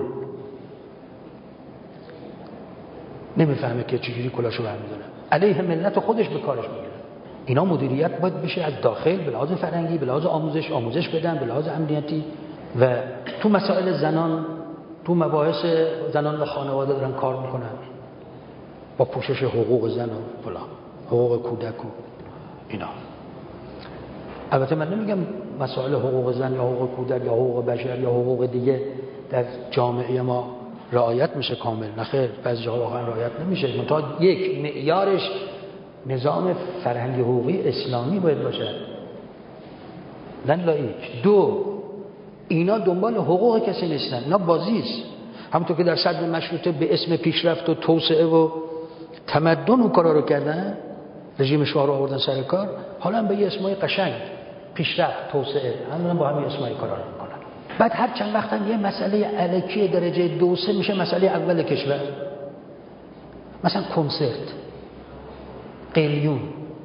نمیفهمه که چجوری کلاشو برمی‌داره، علیه ملت خودش به کارش میگیره. اینا مدیریت باید بشه از داخل، به لحاظ فرهنگی، به لحاظ آموزش آموزش بدن، به لحاظ امنیتی، و تو مسائل زنان، تو مباحث زنان و خانواده دارن کار میکنن با پوشش حقوق زن و فلان، حقوق کودک و اینا. البته من نمیگم مسائل حقوق زن یا حقوق کودک یا حقوق بشر یا حقوق دیگه در جامعه ما رعایت میشه کامل، نخیر، بعضی جاها واقعا رعایت نمیشه. منتها یک معیارش نظام فرهنگی حقوقی اسلامی باید باشه، نه لایک. دو، اینا دنبال حقوق کسی نیستن، اینا بازیست. همونطور که در صدر مشروطه به اسم پیشرفت و توسعه و تمدن اون کارا رو کردن، رژیم شاه رو آوردن سر کار، حالا هم به یه اسمای قشنگ، پیشرفت، توسعه، همون با همین اسمای کارا رو میکنن. بعد هر چند وقت هم یه مسئله الکی درجه دو سه میشه مسئله اول کشور، مثلا کنسرت، قلیون،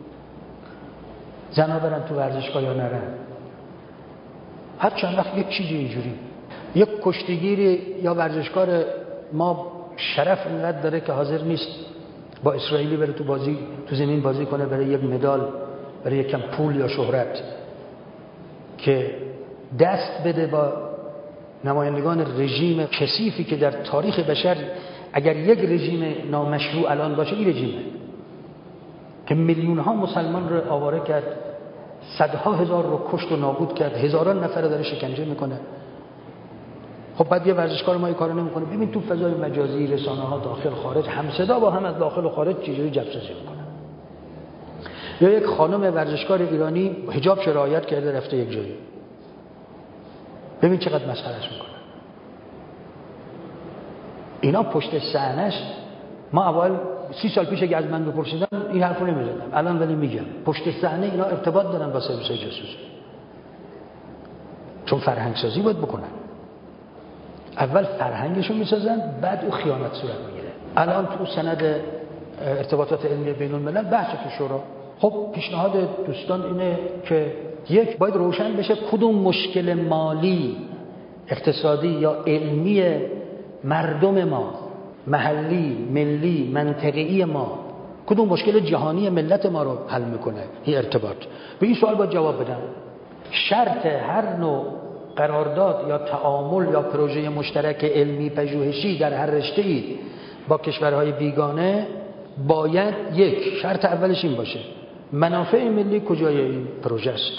زنا برن تو ورزشگاه یا نرن. هر چند وقت یک چیزی اینجوری، یک کشتیگیری یا ورزشکار ما شرف اینقدر داره که حاضر نیست با اسرائیلی بره تو بازی، تو زمین بازی کنه برای یک مدال، برای یک کم پول یا شهرت، که دست بده با نمایندگان رژیم کثیفی که در تاریخ بشر اگر یک رژیم نامشروع الان باشه این رژیمه که میلیون ها مسلمان رو آواره کرد، صدها هزار رو کشت و نابود کرد، هزاران نفر رو داره شکنجه میکنه. خب بعد یه ورزشکار ما این کارو نمیکنه. ببین تو فضای مجازی، رسانه ها داخل خارج هم صدا با هم از داخل و خارج چجوری جبسازی میکنه. یا یک خانم ورزشکار ایرانی حجابش رعایت کرده رفته یک جایی، ببین چقدر مسخرهش میکنه. اینا پشت صحنه‌اش، ما اول سی سال پیش اگه از من بپرسیدن این حرفو نمیزدم، الان ولی میگم پشت صحنه اینا ارتباط دارن با سرویس‌های جاسوسی، چون فرهنگ سازی باید بکنن. اول فرهنگشو میسازن، بعد او خیانت صورت میگیره. الان تو سند ارتباطات علمی بین الملل بحث تو شورا، خب پیشنهاد دوستان اینه که یک، باید روشن بشه کدوم مشکل مالی، اقتصادی یا علمی مردم ما، محلی، ملی، منطقه‌ای ما، کدوم مشکل جهانی ملت ما رو حل میکنه. این ارتباط. به این سوال باید جواب بدم. شرط هر نوع قرارداد یا تعامل یا پروژه مشترک علمی پژوهشی در هر رشته‌ای با کشورهای بیگانه باید یک، شرط اولش این باشه منافع ملی کجای این پروژه است،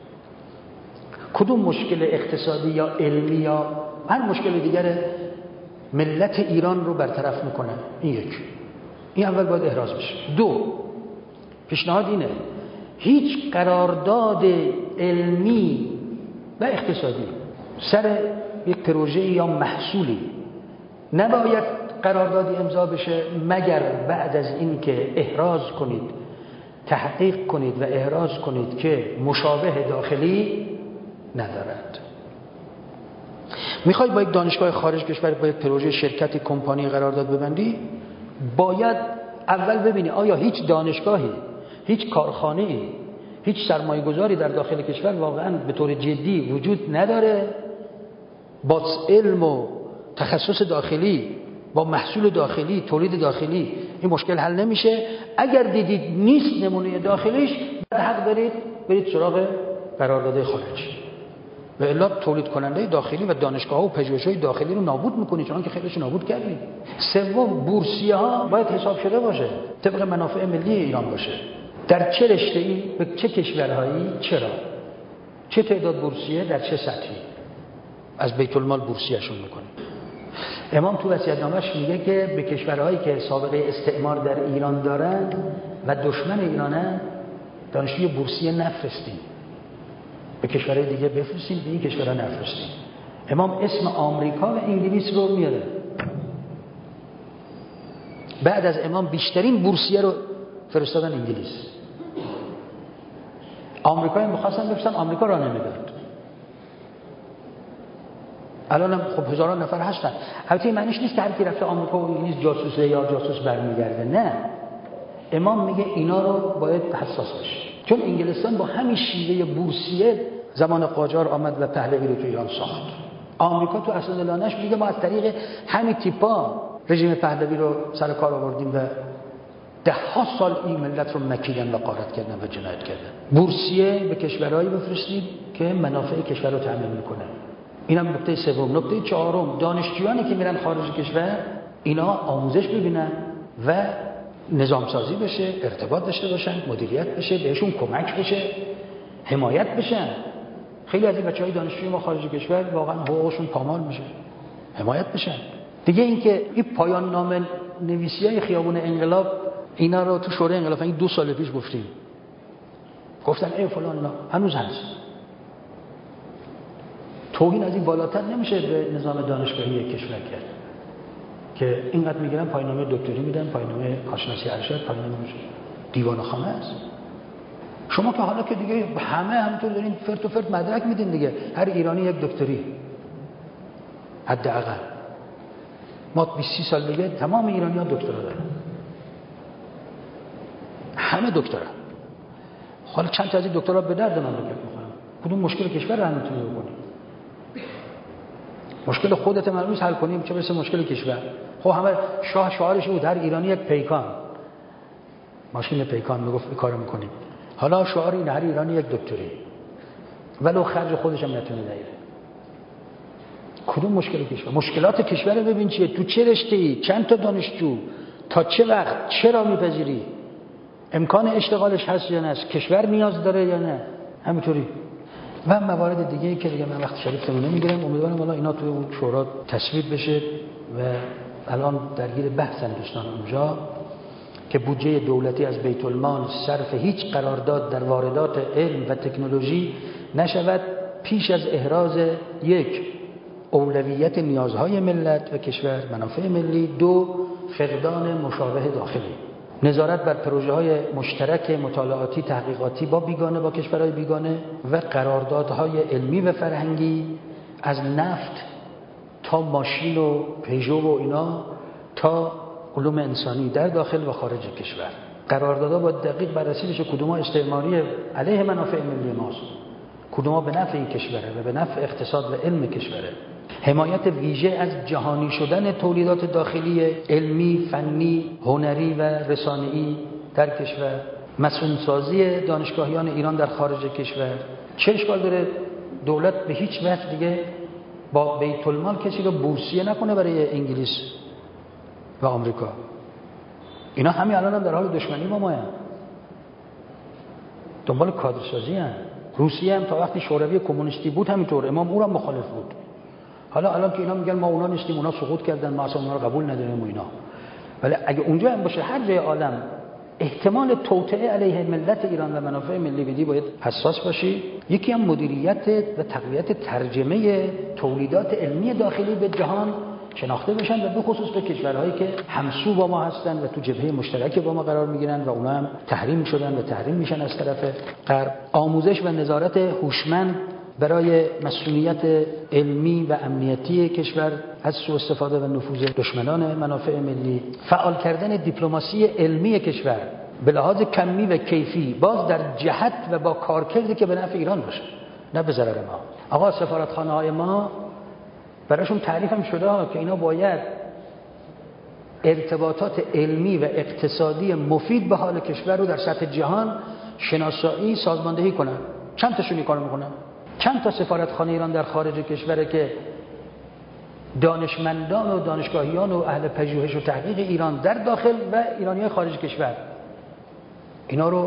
کدوم مشکل اقتصادی یا علمی یا هر مشکل دیگر ملت ایران رو برطرف میکنه. این یک، این اول باید احراز بشه. دو، پیشنهاد اینه هیچ قرارداد علمی و اقتصادی سر یک پروژه یا محصولی نباید قراردادی امضا بشه مگر بعد از این که احراز کنید، تحقیق کنید و احراز کنید که مشابه داخلی ندارد. میخوای با یک دانشگاه خارج کشور با یک پروژه شرکتی کمپانی قرارداد ببندی، باید اول ببینی آیا هیچ دانشگاهی، هیچ کارخانه‌ای، هیچ سرمایه‌گذاری در داخل کشور واقعا به طور جدی وجود نداره با علم و تخصص داخلی، با محصول داخلی، تولید داخلی این مشکل حل نمیشه. اگر دیدید نیست نمونه داخلیش، بعد حق دارید برید سراغ قرارداد خارجی. و الا تولید کننده داخلی و دانشگاه‌ها و پژوهش‌های داخلی رو نابود می‌کنید، چون که خیلیش نابود کردید. سوم، بورسیه‌ها باید حساب شده باشه، طبق منافع ملی ایران باشه. در چه رشته‌ای، به چه کشورهایی، چرا، چه تعداد بورسیه، در چه سطحی از بیت المال بورسیه‌شون می‌کنه. امام تو وصیت‌نامه‌اش میگه که به کشورهایی که سابقه استعمار در ایران دارن و دشمن ایرانن دانشجوی بورسیه نفرستیم، به کشورهای دیگه بفرستیم، به این کشورها نفرستیم. امام اسم آمریکا و انگلیس رو میاره. بعد از امام بیشترین بورسیه رو فرستادن انگلیس. آمریکایی می‌خواستن بفرستن، آمریکا راه نمیداد. الان هم خب هزاران نفر هستن. البته این معنیش نیست که هر کی رفته آمریکا و انگلیس جاسوسه یا جاسوس برمیگرده، نه. امام میگه اینا رو باید حساس بشه، چون انگلستان با همین شیوه بورسیه زمان قاجار آمد و پهلوی رو تو ایران ساخت. آمریکا تو اسدالله‌اش میگه ما از طریق همین تیپا رژیم پهلوی رو سر کار آوردیم و ده ها سال این ملت رو مکیدن و غارت کردن و جنایت کردن. بورسیه به کشورهایی بفرستید که منافع کشور رو تامین میکنه. اینم نکته سوم. نکته چهارم، دانشجویانی که میرن خارج کشور اینا آموزش ببینن و نظام سازی بشه، ارتباط داشته باشن، مدیریت بشه، بهشون کمک بشه، حمایت بشن. خیلی از این بچهای دانشجوی ما خارج کشور واقعا حقوقشون پامال میشه، حمایت بشن. دیگه اینکه این پایان نامه نویسیای خیابون انقلاب اینا رو تو شورای انقلاب این دو سال پیش گفتیم، گفتن ای فلان، نه هنوز هست. توهین از این بالاتر نمیشه به نظام دانشگاهی کشور کرد که اینقدر میگیرن پایان‌نامه دکتری میدن، پایان‌نامه کارشناسی ارشد، پایان‌نامه دیوانه‌خانه است. شما که حالا که دیگه همه همونطور دارین فرد و فرد مدرک میدین دیگه، هر ایرانی یک دکتری حداقل. ما بیست سال دیگه تمام ایرانی‌ها دکترا دارن، همه دکترا. حالا چند تا از این دکترا به درد مملکت میخورن، کدوم مشکل کشور رو میتونی بکنی؟ مشکل خودت مرموز حل کنیم، چه برسه مشکل کشور. خب همه شاه شعارش بود هر ایرانی یک پیکان، ماشین پیکان میگفت این کارو میکنیم. حالا شعار این هر ایرانی یک دکتری، ولو خرج خودش هم نتونه بگیره. کدوم مشکل کشور؟ مشکلات کشور رو ببین چیه، تو چه رشته‌ای، چند تا دانشجو، تا چه وقت، چرا میپذیری، امکان اشتغالش هست یا نه، کشور نیاز داره یا نه، همینطوری. و موارد دیگه‌ای که دیگه من وقت شریفتون نمیگیرم. امیدوارم والا اینا توی اون شورا تصویب بشه و الان درگیر بحثن دوستان اونجا که بودجه دولتی از بیت المال صرف هیچ قرارداد در واردات علم و تکنولوژی نشود پیش از احراز یک اولویت نیازهای ملت و کشور، منافع ملی، دو فقدان مشابه داخلی، نظارت بر پروژه‌های مشترک مطالعاتی تحقیقاتی با بیگانه با کشورهای بیگانه و قراردادهای علمی و فرهنگی از نفت تا ماشین و پژو و اینا تا علوم انسانی در داخل و خارج کشور. قراردادها با دقیق بررسی بشه کدوم‌ها استعماری علیه منافع ملی ماست، کدوم‌ها به نفع این کشوره و به نفع اقتصاد و علم کشوره. حمایت ویژه از جهانی شدن تولیدات داخلی علمی، فنی، هنری و رسانه‌ای در کشور. مسئول‌سازی دانشگاهیان ایران در خارج کشور. چه اشکال داره دولت به هیچ وجه دیگه با بیت المال کسی رو بورسیه نکنه برای انگلیس و آمریکا؟ اینا همین الان هم در حال دشمنی با ما هستند، دنبال کادرسازی هستند. روسیه هم تا وقتی شوروی کمونیستی بود همینطور، امام او را مخالف بود. حالا الان که اینا میگن ما اونا نیستیم، اونا سقوط کردن، ما اصلا اونا رو قبول نداریم و اینا. ولی اگه اونجا هم باشه هر جای عالم احتمال توطئه علیه ملت ایران و منافع ملی بدی، باید حساس باشی. یکی هم مدیریت و تقویت ترجمه تولیدات علمی داخلی به جهان شناخته بشن و به خصوص به کشورهایی که همسو با ما هستن و تو جبهه مشترک با ما قرار میگیرن و اونا هم تحریم شدن و تحریم میشن از طرف غرب. آموزش و نظارت هوشمند برای مسئولیت علمی و امنیتی کشور از سوء استفاده و نفوذ دشمنان منافع ملی. فعال کردن دیپلماسی علمی کشور به لحاظ کمی و کیفی، باز در جهت و با کارکردی که به نفع ایران باشه، نه به ضرر ما. آقا سفارتخانه های ما براشون تعریف هم شده که اینا باید ارتباطات علمی و اقتصادی مفید به حال کشور رو در سطح جهان شناسایی سازماندهی کنن. چند تاشون این کارو میکنن؟ چند تا سفارتخانه ایران در خارج کشوره که دانشمندان و دانشگاهیان و اهل پژوهش و تحقیق ایران در داخل و ایرانیای خارج کشور اینا رو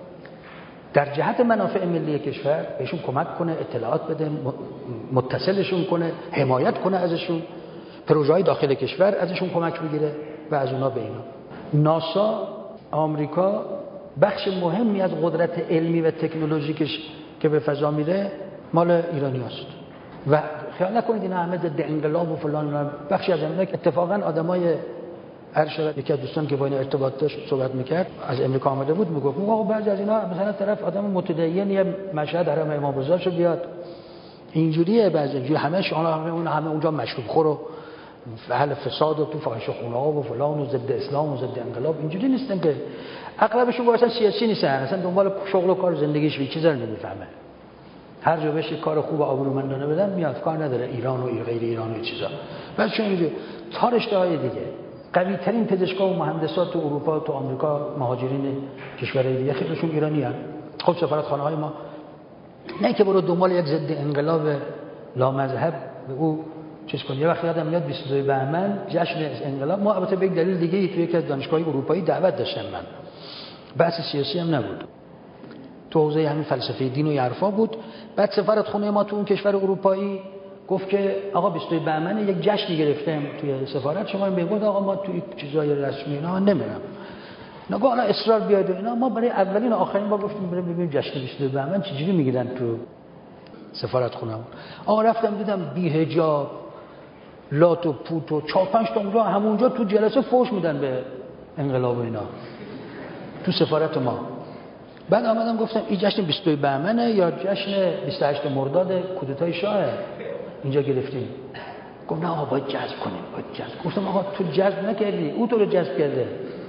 در جهت منافع ملی کشور بهشون کمک کنه، اطلاعات بده، متصلشون کنه، حمایت کنه ازشون، پروژه‌های داخل کشور ازشون کمک بگیره و از اونا به اینا. ناسا آمریکا بخش مهمی از قدرت علمی و تکنولوژیکش که به فضا میره مال ایرانیاست و خیال نکنید اینا همه ضد انقلاب و فلان، بخشی از اینا اتفاقا آدمای ارشد، یکی از دوستان که با اینا ارتباط داشت صحبت میکرد از امریکا آمده بود، میگفت آقا بعضی از اینا مثلا طرف آدم متدین یه مشهد حرم امام رضا شو بیاد اینجوریه، بعضی اینجوری همه شما همه همه اونجا مشروب خور و اهل فساد و تو فاحشه خونه‌ها و فلان و ضد اسلام و ضد انقلاب، اینجوری نیستن که. اغلبشون واسه سیاسی نیستن، اصلا دنبال شغل و کار زندگیش چیزی چیزا نمیفهمه. هر جا بهش کار خوب و آبرومندانه بدن میاد، کار نداره ایران و غیر ایران و چیزا. بعد چون اینجوری تا رشته‌های دیگه قوی ترین پزشکا و مهندسا تو اروپا تو آمریکا، مهاجرین کشورهای دیگه خیلیشون ایرانی ان. خب سفارتخانه های ما نه که برو دنبال یک ضد انقلاب لامذهب او چیز کنی. یه وقت یادم میاد بیست و دو بهمن جشن انقلاب، ما البته به یک دلیل دیگه ای تو یکی از دانشگاه‌های اروپایی دعوت داشتم، من بحث سیاسی هم نبود، تو حوزه همین فلسفه دین و حرفا بود. بعد سفارتخانه ما تو اون کشور اروپایی گفت که آقا بیست و دو بهمن یک جشنی گرفتیم توی سفارت شما، میگفت آقا ما توی چیزای رسمی اینا نمیرم. نگو حالا اصرار بیاد و اینا، ما برای اولین و آخرین بار گفتیم بریم ببینیم جشن بیست و دو بهمن چجوری میگیرن تو سفارتخونه. آقا رفتم دیدم بی حجاب، لات و پوت و چهار پنج تا اونجا همونجا تو جلسه فوش میدن به انقلاب و اینا تو سفارت ما. بعد آمدم گفتم این جشن بیست و دو بهمنه یا جشن بیست و هشتم مرداد کودتای شاه اینجا گرفتیم؟ گفت نه آقا باید جذب کنیم، باید جذب. گفتم آقا تو جذب نکردی، او تو رو جذب کرده،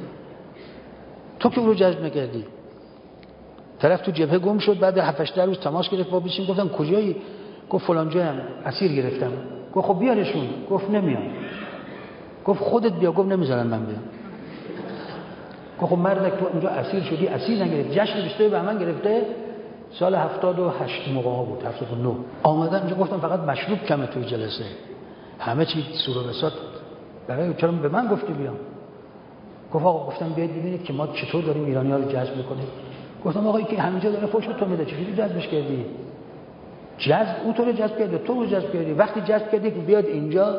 تو که او رو جذب نکردی. طرف تو جبهه گم شد، بعد هفت هشت روز تماس گرفت با بیسیم، گفتم کجایی؟ گفت فلان جایم، اسیر گرفتم. گفت خب بیارشون. گفت نمیام. گفت خودت بیا. گفت نمیذارن من بیام. گفت خب مردک تو اونجا اسیر شدی، اسیر نگرفت. جشن بیست و دو بهمن گرفته سال هفتاد و هشت موقع بود، هفتاد و نه. آمدن اینجا گفتم فقط مشروب کمه توی جلسه. همه چی سور و بساط. برای چرا به من گفتی بیام؟ گفت آقا گفتم بیاید ببینید که ما چطور داریم ایرانی‌ها رو جذب می‌کنیم. گفتم آقا یکی همینجا داره فوش تو میده، چجوری جذبش کردی؟ جذب او تو رو جذب کرده، تو رو جذب کردی. وقتی جذب کردی که بیاد اینجا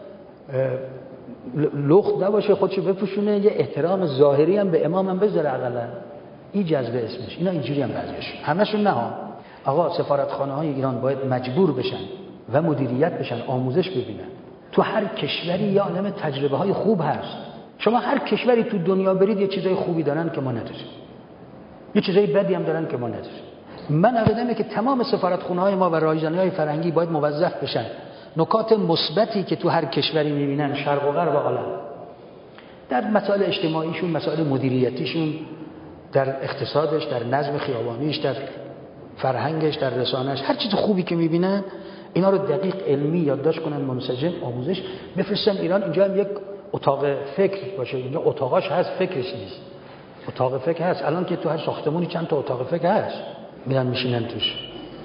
لخت نباشه، خودشو بپوشونه، یه احترام ظاهری هم به امام هم بذاره اقلا. این جذب اسمش. اینا اینجوری هم بعضیش. همشون نه ها. آقا سفارتخانه‌های ایران باید مجبور بشن و مدیریت بشن، آموزش ببینن. تو هر کشوری یه عالمه تجربه‌های خوب هست. شما هر کشوری تو دنیا برید یه چیزای خوبی دارن که ما نداریم. یه چیزای بدی هم دارن که ما نداریم. من عقیده‌مه که تمام سفارتخونه‌های ما و رایزنی‌های فرنگی باید موظف بشن نکات مثبتی که تو هر کشوری می‌بینن، شرق و غرب عالم، در مسائل اجتماعیشون، مسائل مدیریتیشون، در اقتصادش، در نظم خیابانیش، در فرهنگش، در رسانه‌اش، هر چیز خوبی که می‌بینن اینا رو دقیق علمی یادداشت کنن، منسجم آموزش بفرستن ایران. اینجا هم یک اتاق فکر باشه. اینجا اتاقاش هست، فکرش نیست. اتاق فکر هست. الان که تو هر ساختمانی چند تا اتاق فکر هست، میرن میشینن توش.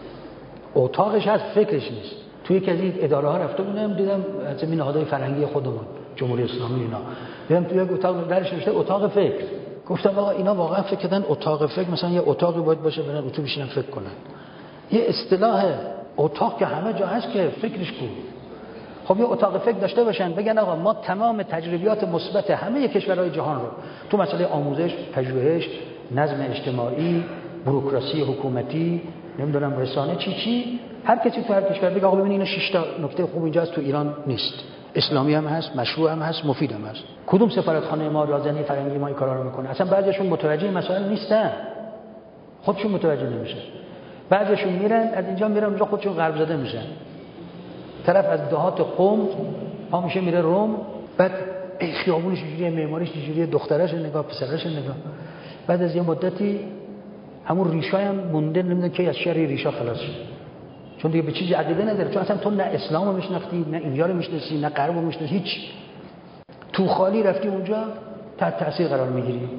اتاقش هست، فکرش نیست. توی یکی از این اداره ها رفته بودم، دیدم از این نهادهای فرهنگی خودمون، جمهوری اسلامی اینا، دیدم توی یک اتاق درش نوشته اتاق فکر. گفتم آقا اینا واقعا فکر کردن اتاق فکر مثلا یه اتاقی باید باشه برن رو تو بشینن فکر کنن. یه اصطلاح اتاق که همه جا هست که فکرش کو. خب یه اتاق فکر داشته باشن، بگن آقا ما تمام تجربیات مثبت همه کشورهای جهان رو تو مسئله آموزش، پژوهش، نظم اجتماعی، بوروکراسی حکومتی، نمیدونم رسانه چی چی، هر کسی تو هر کشور بگه آقا ببین اینا شش تا نکته خوب اینجا هست، تو ایران نیست. اسلامی هم هست، مشروع هم هست، مفید هم هست. کدوم سفارتخانه ما رازنی فرنگی ما این کارا رو میکنه؟ اصلا بعضیشون متوجه مسائل نیستن، خودشون متوجه نمیشه. بعضیشون میرن از اینجا میرن اونجا خودشون غرب زده میشن. طرف از دهات قم ها میشه میره روم، بعد خیابونش چجوریه، معماریش چجوریه، دخترش نگاه، پسرش نگاه. بعد از یه مدتی همون ریشای هم مونده، نمیدونم کی از شر ریشا خلاص شد، چون دیگه به چیزی عقیده نداره. چون اصلا تو نه اسلامو میشناختی، نه اینجا رو میشناسی، نه غربو میشناسی، هیچ. تو خالی رفتی اونجا تحت تاثیر قرار میگیری.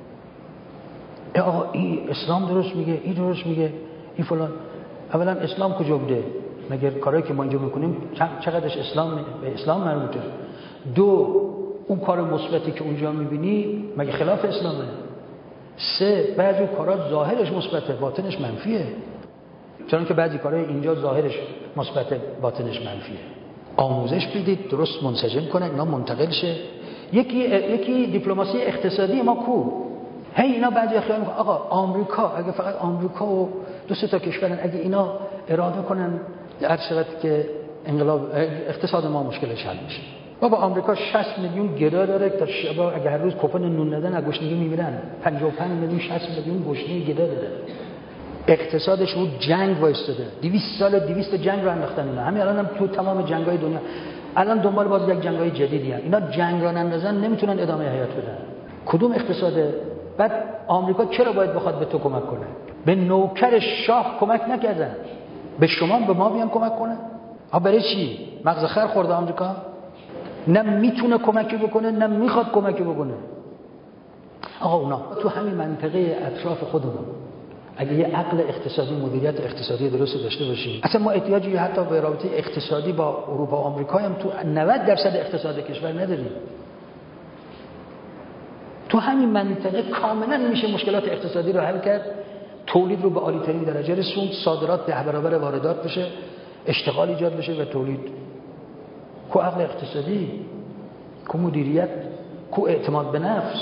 ای آقا این اسلام درست میگه، این درست میگه، این فلان. اولا اسلام کجا بوده؟ مگر کارهایی که ما اینجا میکنیم چقدرش اسلام به اسلام مربوطه؟ دو، اون کار مثبتی که اونجا میبینی مگه خلاف اسلامه؟ سه، بعضی اون کارا ظاهرش مثبته، باطنش منفیه. چون که بعضی کارهای اینجا ظاهرش مثبته، باطنش منفیه. آموزش بدید، درست منسجم کنه، اینا منتقل شه. یکی یکی دیپلماسی اقتصادی ما کو. هی اینا بعضی خیال میکنن آقا آمریکا، اگه فقط آمریکا و دو سه تا کشورن اگه اینا اراده کنن هر شرط که انقلاب اقتصاد ما مشکلش حل میشه. بابا آمریکا شصت میلیون گدا داره تا شبا اگه هر روز کپن نون ندن از گشنگی میمیرن. پنجاه و پنج میلیون شصت میلیون گشنه گدا داره. اقتصادش رو جنگ وایستاده. دویست سال دویست جنگ رو انداختن اینا. همین الان هم تو تمام جنگ‌های دنیا الان دنبال باز یک جنگ‌های جدیدی ان. اینا جنگ را نندازن نمیتونن ادامه حیات بدن. کدوم اقتصاده؟ بعد آمریکا چرا باید بخواد به تو کمک کنه؟ به نوکر شاه کمک نکردن. به شما به ما بیان کمک کنه؟ ها برای چی؟ مغز خر خورده آمریکا؟ نه میتونه کمکی بکنه نه میخواد کمکی بکنه. آقا اونا تو همین منطقه اطراف خودمون اگه یه عقل اقتصادی، مدیریت اقتصادی درست داشته باشیم، اصلا ما احتیاجی حتی به رابطه اقتصادی با اروپا و آمریکا هم تو نود درصد اقتصاد کشور نداریم. تو همین منطقه کاملا میشه مشکلات اقتصادی رو حل کرد، تولید رو به عالی ترین درجه رسوند، صادرات ده برابر واردات بشه، اشتغال ایجاد بشه و تولید. کو عقل اقتصادی، کو مدیریت، کو اعتماد به نفس،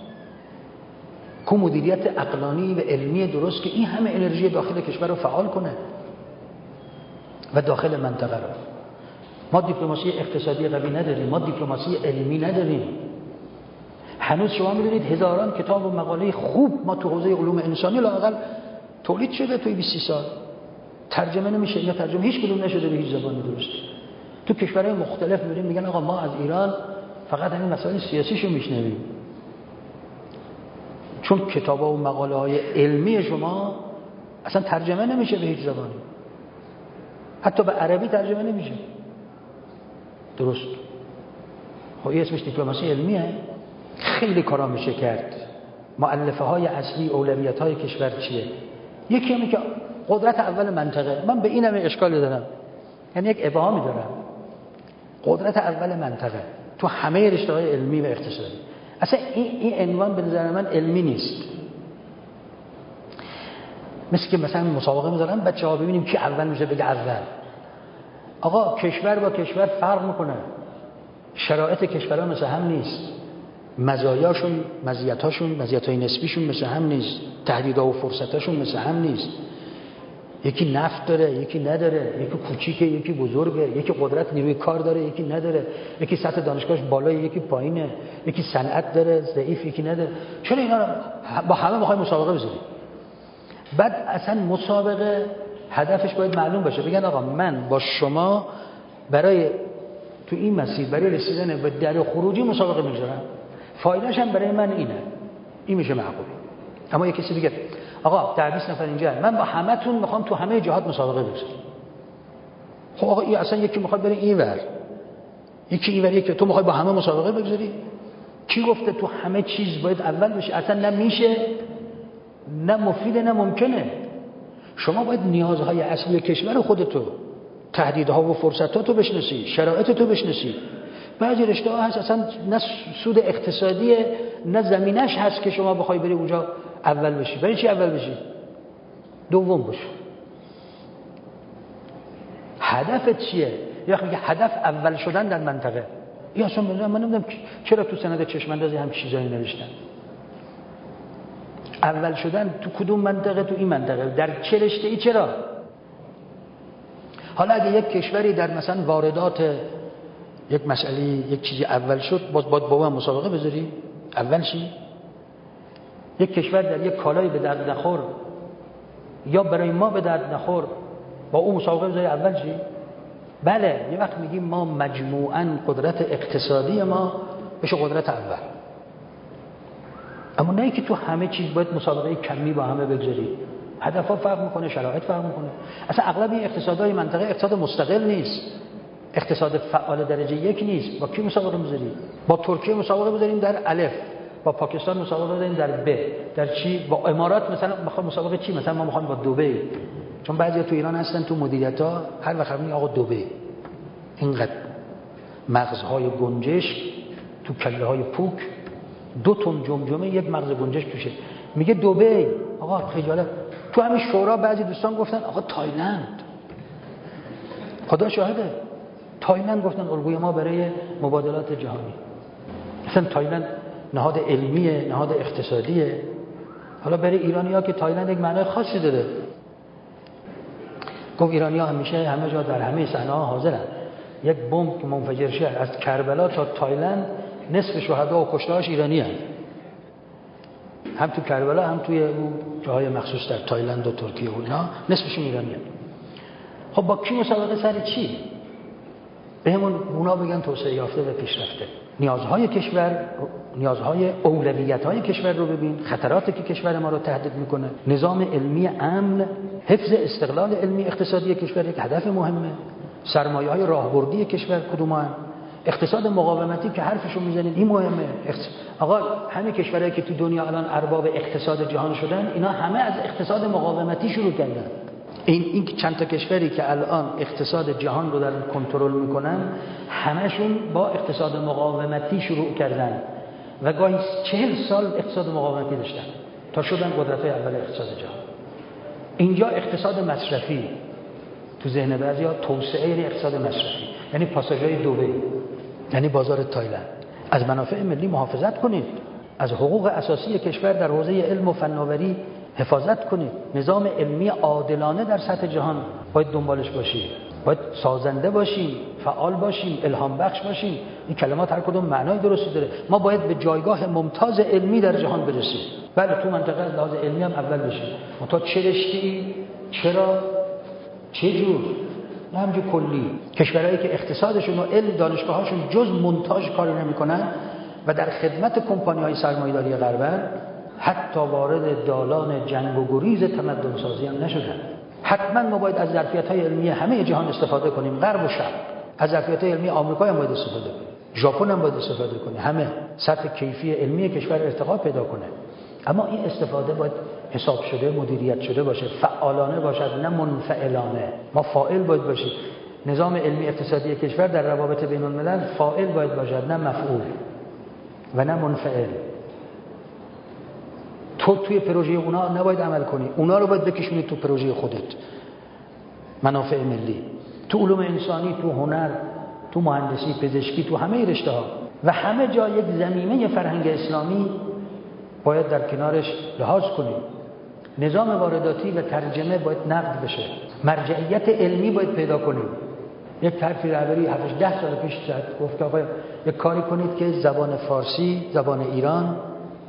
کو مدیریت عقلانی و علمی درست که این همه انرژی داخل کشور رو فعال کنه و داخل منطقه رو. ما دیپلماسی اقتصادی قوی نداریم، ما دیپلماسی علمی نداریم. هنوز شما می‌بینید هزاران کتاب و مقاله خوب ما تو حوزه علوم انسانی لااقل تولید شده توی بیست سال، ترجمه نمیشه یا ترجمه هیچ کدوم نشده به هیچ زبانی درست. تو کشورهای مختلف می‌بینیم میگن آقا ما از ایران فقط همین مسائل سیاسیشو میشنویم، چون کتابا و مقاله‌های علمی شما اصلا ترجمه نمیشه به هیچ زبانی، حتی به عربی ترجمه نمیشه درست. خب این اسمش دیپلماسی علمیه؟ خیلی کارا میشه کرد. مؤلفه های اصلی، اولویت های کشور چیه؟ یکی همین که قدرت اول منطقه. من به اینم اشکال دارم، یعنی یک ابهامی دارم. قدرت اول منطقه تو همه رشته‌های علمی و اقتصادی. اصلا این این عنوان به نظر من علمی نیست. مثل که مثلا مسابقه میذارن بچه‌ها ببینیم کی اول میشه بگه اول. آقا کشور با کشور فرق میکنه. شرایط کشورها مثل هم نیست. مزایاشون، مزیتاشون، مزیتای نسبیشون مثل هم نیست. تهدیدها و فرصتاشون مثل هم نیست. یکی نفت داره، یکی نداره، یکی کوچیکه، یکی بزرگه، یکی قدرت نیروی کار داره، یکی نداره، یکی سطح دانشگاهش بالایی، یکی پایینه، یکی صنعت داره، ضعیف، یکی نداره. چرا اینا رو با همه میخوای مسابقه بذاری؟ بعد اصلا مسابقه هدفش باید معلوم باشه. بگن آقا من با شما برای تو این مسیر برای رسیدن به در خروجی مسابقه میذارم، فایدهش هم برای من اینه. این میشه معقول. اما یه کسی بگه آقا ده بیست نفر اینجا من با همتون میخوام تو همه جهات مسابقه بذارم. خب آقا این اصلا یکی میخواد بره اینور، یکی اینور، یکی تو میخوای با همه مسابقه بگذاری؟ کی گفته تو همه چیز باید اول بشی؟ اصلا نه میشه، نه مفیده، نه ممکنه. شما باید نیازهای اصلی کشور خودتو، تهدیدها و فرصتاتو بشناسی، شرایطتو بشناسی. بعضی رشته‌ها هست اصلا نه سود اقتصادیه نه زمینش هست که شما بخوای بری اونجا اول بشی. برای چی اول بشی؟ دوم بشی. هدفت چیه؟ یا میگه هدف اول شدن در منطقه. یا اصلا من نمیدونم چرا تو سند چشم‌اندازی هم چیزایی نوشتن. اول شدن تو کدوم منطقه؟ تو این منطقه. در چه رشته‌ای؟ چرا؟ حالا اگه یک کشوری در مثلا واردات یک مسئله یک چیزی اول شد، باز باید با اون مسابقه بذاری اول شی؟ یک کشور در یک کالایی به درد نخور یا برای ما به درد نخور با اون مسابقه بذاری اول شی؟ بله، یه وقت میگیم ما مجموعاً قدرت اقتصادی ما بشه قدرت اول. اما نه که تو همه چیز باید مسابقه کمی با همه بگذاری. هدفها فرق میکنه، شرایط فرق میکنه. اصلا اغلب این اقتصادهای منطقه اقتصاد مستقل نیست، اقتصاد فعال درجه یک نیست. با کی مسابقه میذاری؟ با ترکیه مسابقه بذاریم در الف، با پاکستان مسابقه بذاریم در ب، در چی؟ با امارات مثلا میخوام مسابقه چی؟ مثلا ما میخوایم با دبی، چون بعضیا تو ایران هستن تو مدیریت‌ها هر وقت میگن آقا دبی اینقدر مغزهای گنجش تو کله‌های پوک، دو تن جمجمه یک مغز گنجش توشه، میگه دبی. آقا خجالت. تو همین شورا بعضی دوستان گفتن آقا تایلند، خدا شاهده، تایلند گفتن الگوی ما برای مبادلات جهانی. مثلا تایلند نهاد علمیه، نهاد اقتصادیه. حالا برای ایرانی‌ها که تایلند یک معنای خاصی داره. گفت ایرانی‌ها همیشه همه جا در همه صحنه‌ها حاضرن. یک بمب که منفجر شه از کربلا تا تایلند، نصف شهدا و کشته‌هاش ایرانی‌ان. هم تو کربلا هم توی اون جاهای مخصوص در تایلند و ترکیه و اینا نصفشون ایرانی‌ان. خب با کی مسابقه سر چی؟ بهمون اونا بگن توسعه یافته و پیشرفته. نیازهای کشور، نیازهای اولویت‌های کشور رو ببین، خطراتی که کشور ما رو تهدید میکنه، نظام علمی امن، حفظ استقلال علمی اقتصادی کشور یک هدف مهمه، سرمایه‌های راهبردی کشور کدومان، اقتصاد مقاومتی که حرفشو میزنید این مهمه. آقا همه کشورهایی که تو دنیا الان ارباب اقتصاد جهان شدن، اینا همه از اقتصاد مقاومتی شروع کردن. این این چند تا کشوری که الان اقتصاد جهان رو دارن کنترل میکنن، همشون با اقتصاد مقاومتی شروع کردن و گاهی چهل سال اقتصاد مقاومتی داشتن تا شدن قدرت‌های اول اقتصاد جهان. اینجا اقتصاد مصرفی تو ذهن بعضیا، توسعه یعنی اقتصاد مصرفی، یعنی پاساژهای دبی، یعنی بازار تایلند. از منافع ملی محافظت کنید، از حقوق اساسی کشور در حوزه علم و فناوری حفاظت کنید. نظام علمی عادلانه در سطح جهان باید دنبالش باشید، باید سازنده باشیم، فعال باشیم، الهام بخش باشیم. این کلمات هر کدوم معنای درستی داره. ما باید به جایگاه ممتاز علمی در جهان برسیم. بله تو منطقه از لحاظ علمی هم اول بشیم. منتها چه رشته‌ای، چرا، چه جور؟ نه همجور کلی. کشورهایی که اقتصادشون و علم دانشگاهاشون جز مونتاژ کاری نمی‌کنن و در خدمت کمپانی‌های سرمایه‌داری غربن، حتی وارد دالان جنگ و گریز تمدن سازی هم نشدن. حتما ما باید از ظرفیت‌های علمی همه جهان استفاده کنیم، غرب و شرق. از ظرفیت‌های علمی آمریکا هم باید استفاده کنیم، ژاپن هم باید استفاده کنیم. همه سطح کیفی علمی کشور ارتقا پیدا کنه. اما این استفاده باید حساب شده، مدیریت شده باشه، فعالانه باشد، نه منفعلانه. ما فاعل باید باشیم. نظام علمی اقتصادی کشور در روابط بین الملل فاعل باید باشد، نه مفعول و نه منفعل. تو توی پروژه اونا نباید عمل کنی، اونا رو باید بکشونی تو پروژه خودت. منافع ملی تو علوم انسانی، تو هنر، تو مهندسی، پزشکی، تو همه رشته ها و همه جا یک ضمیمه فرهنگ اسلامی باید در کنارش لحاظ کنیم. نظام وارداتی و ترجمه باید نقد بشه. مرجعیت علمی باید پیدا کنیم. یک طرفی رهبری هفت ده سال پیش زد، گفت آقا یک کاری کنید که زبان فارسی، زبان ایران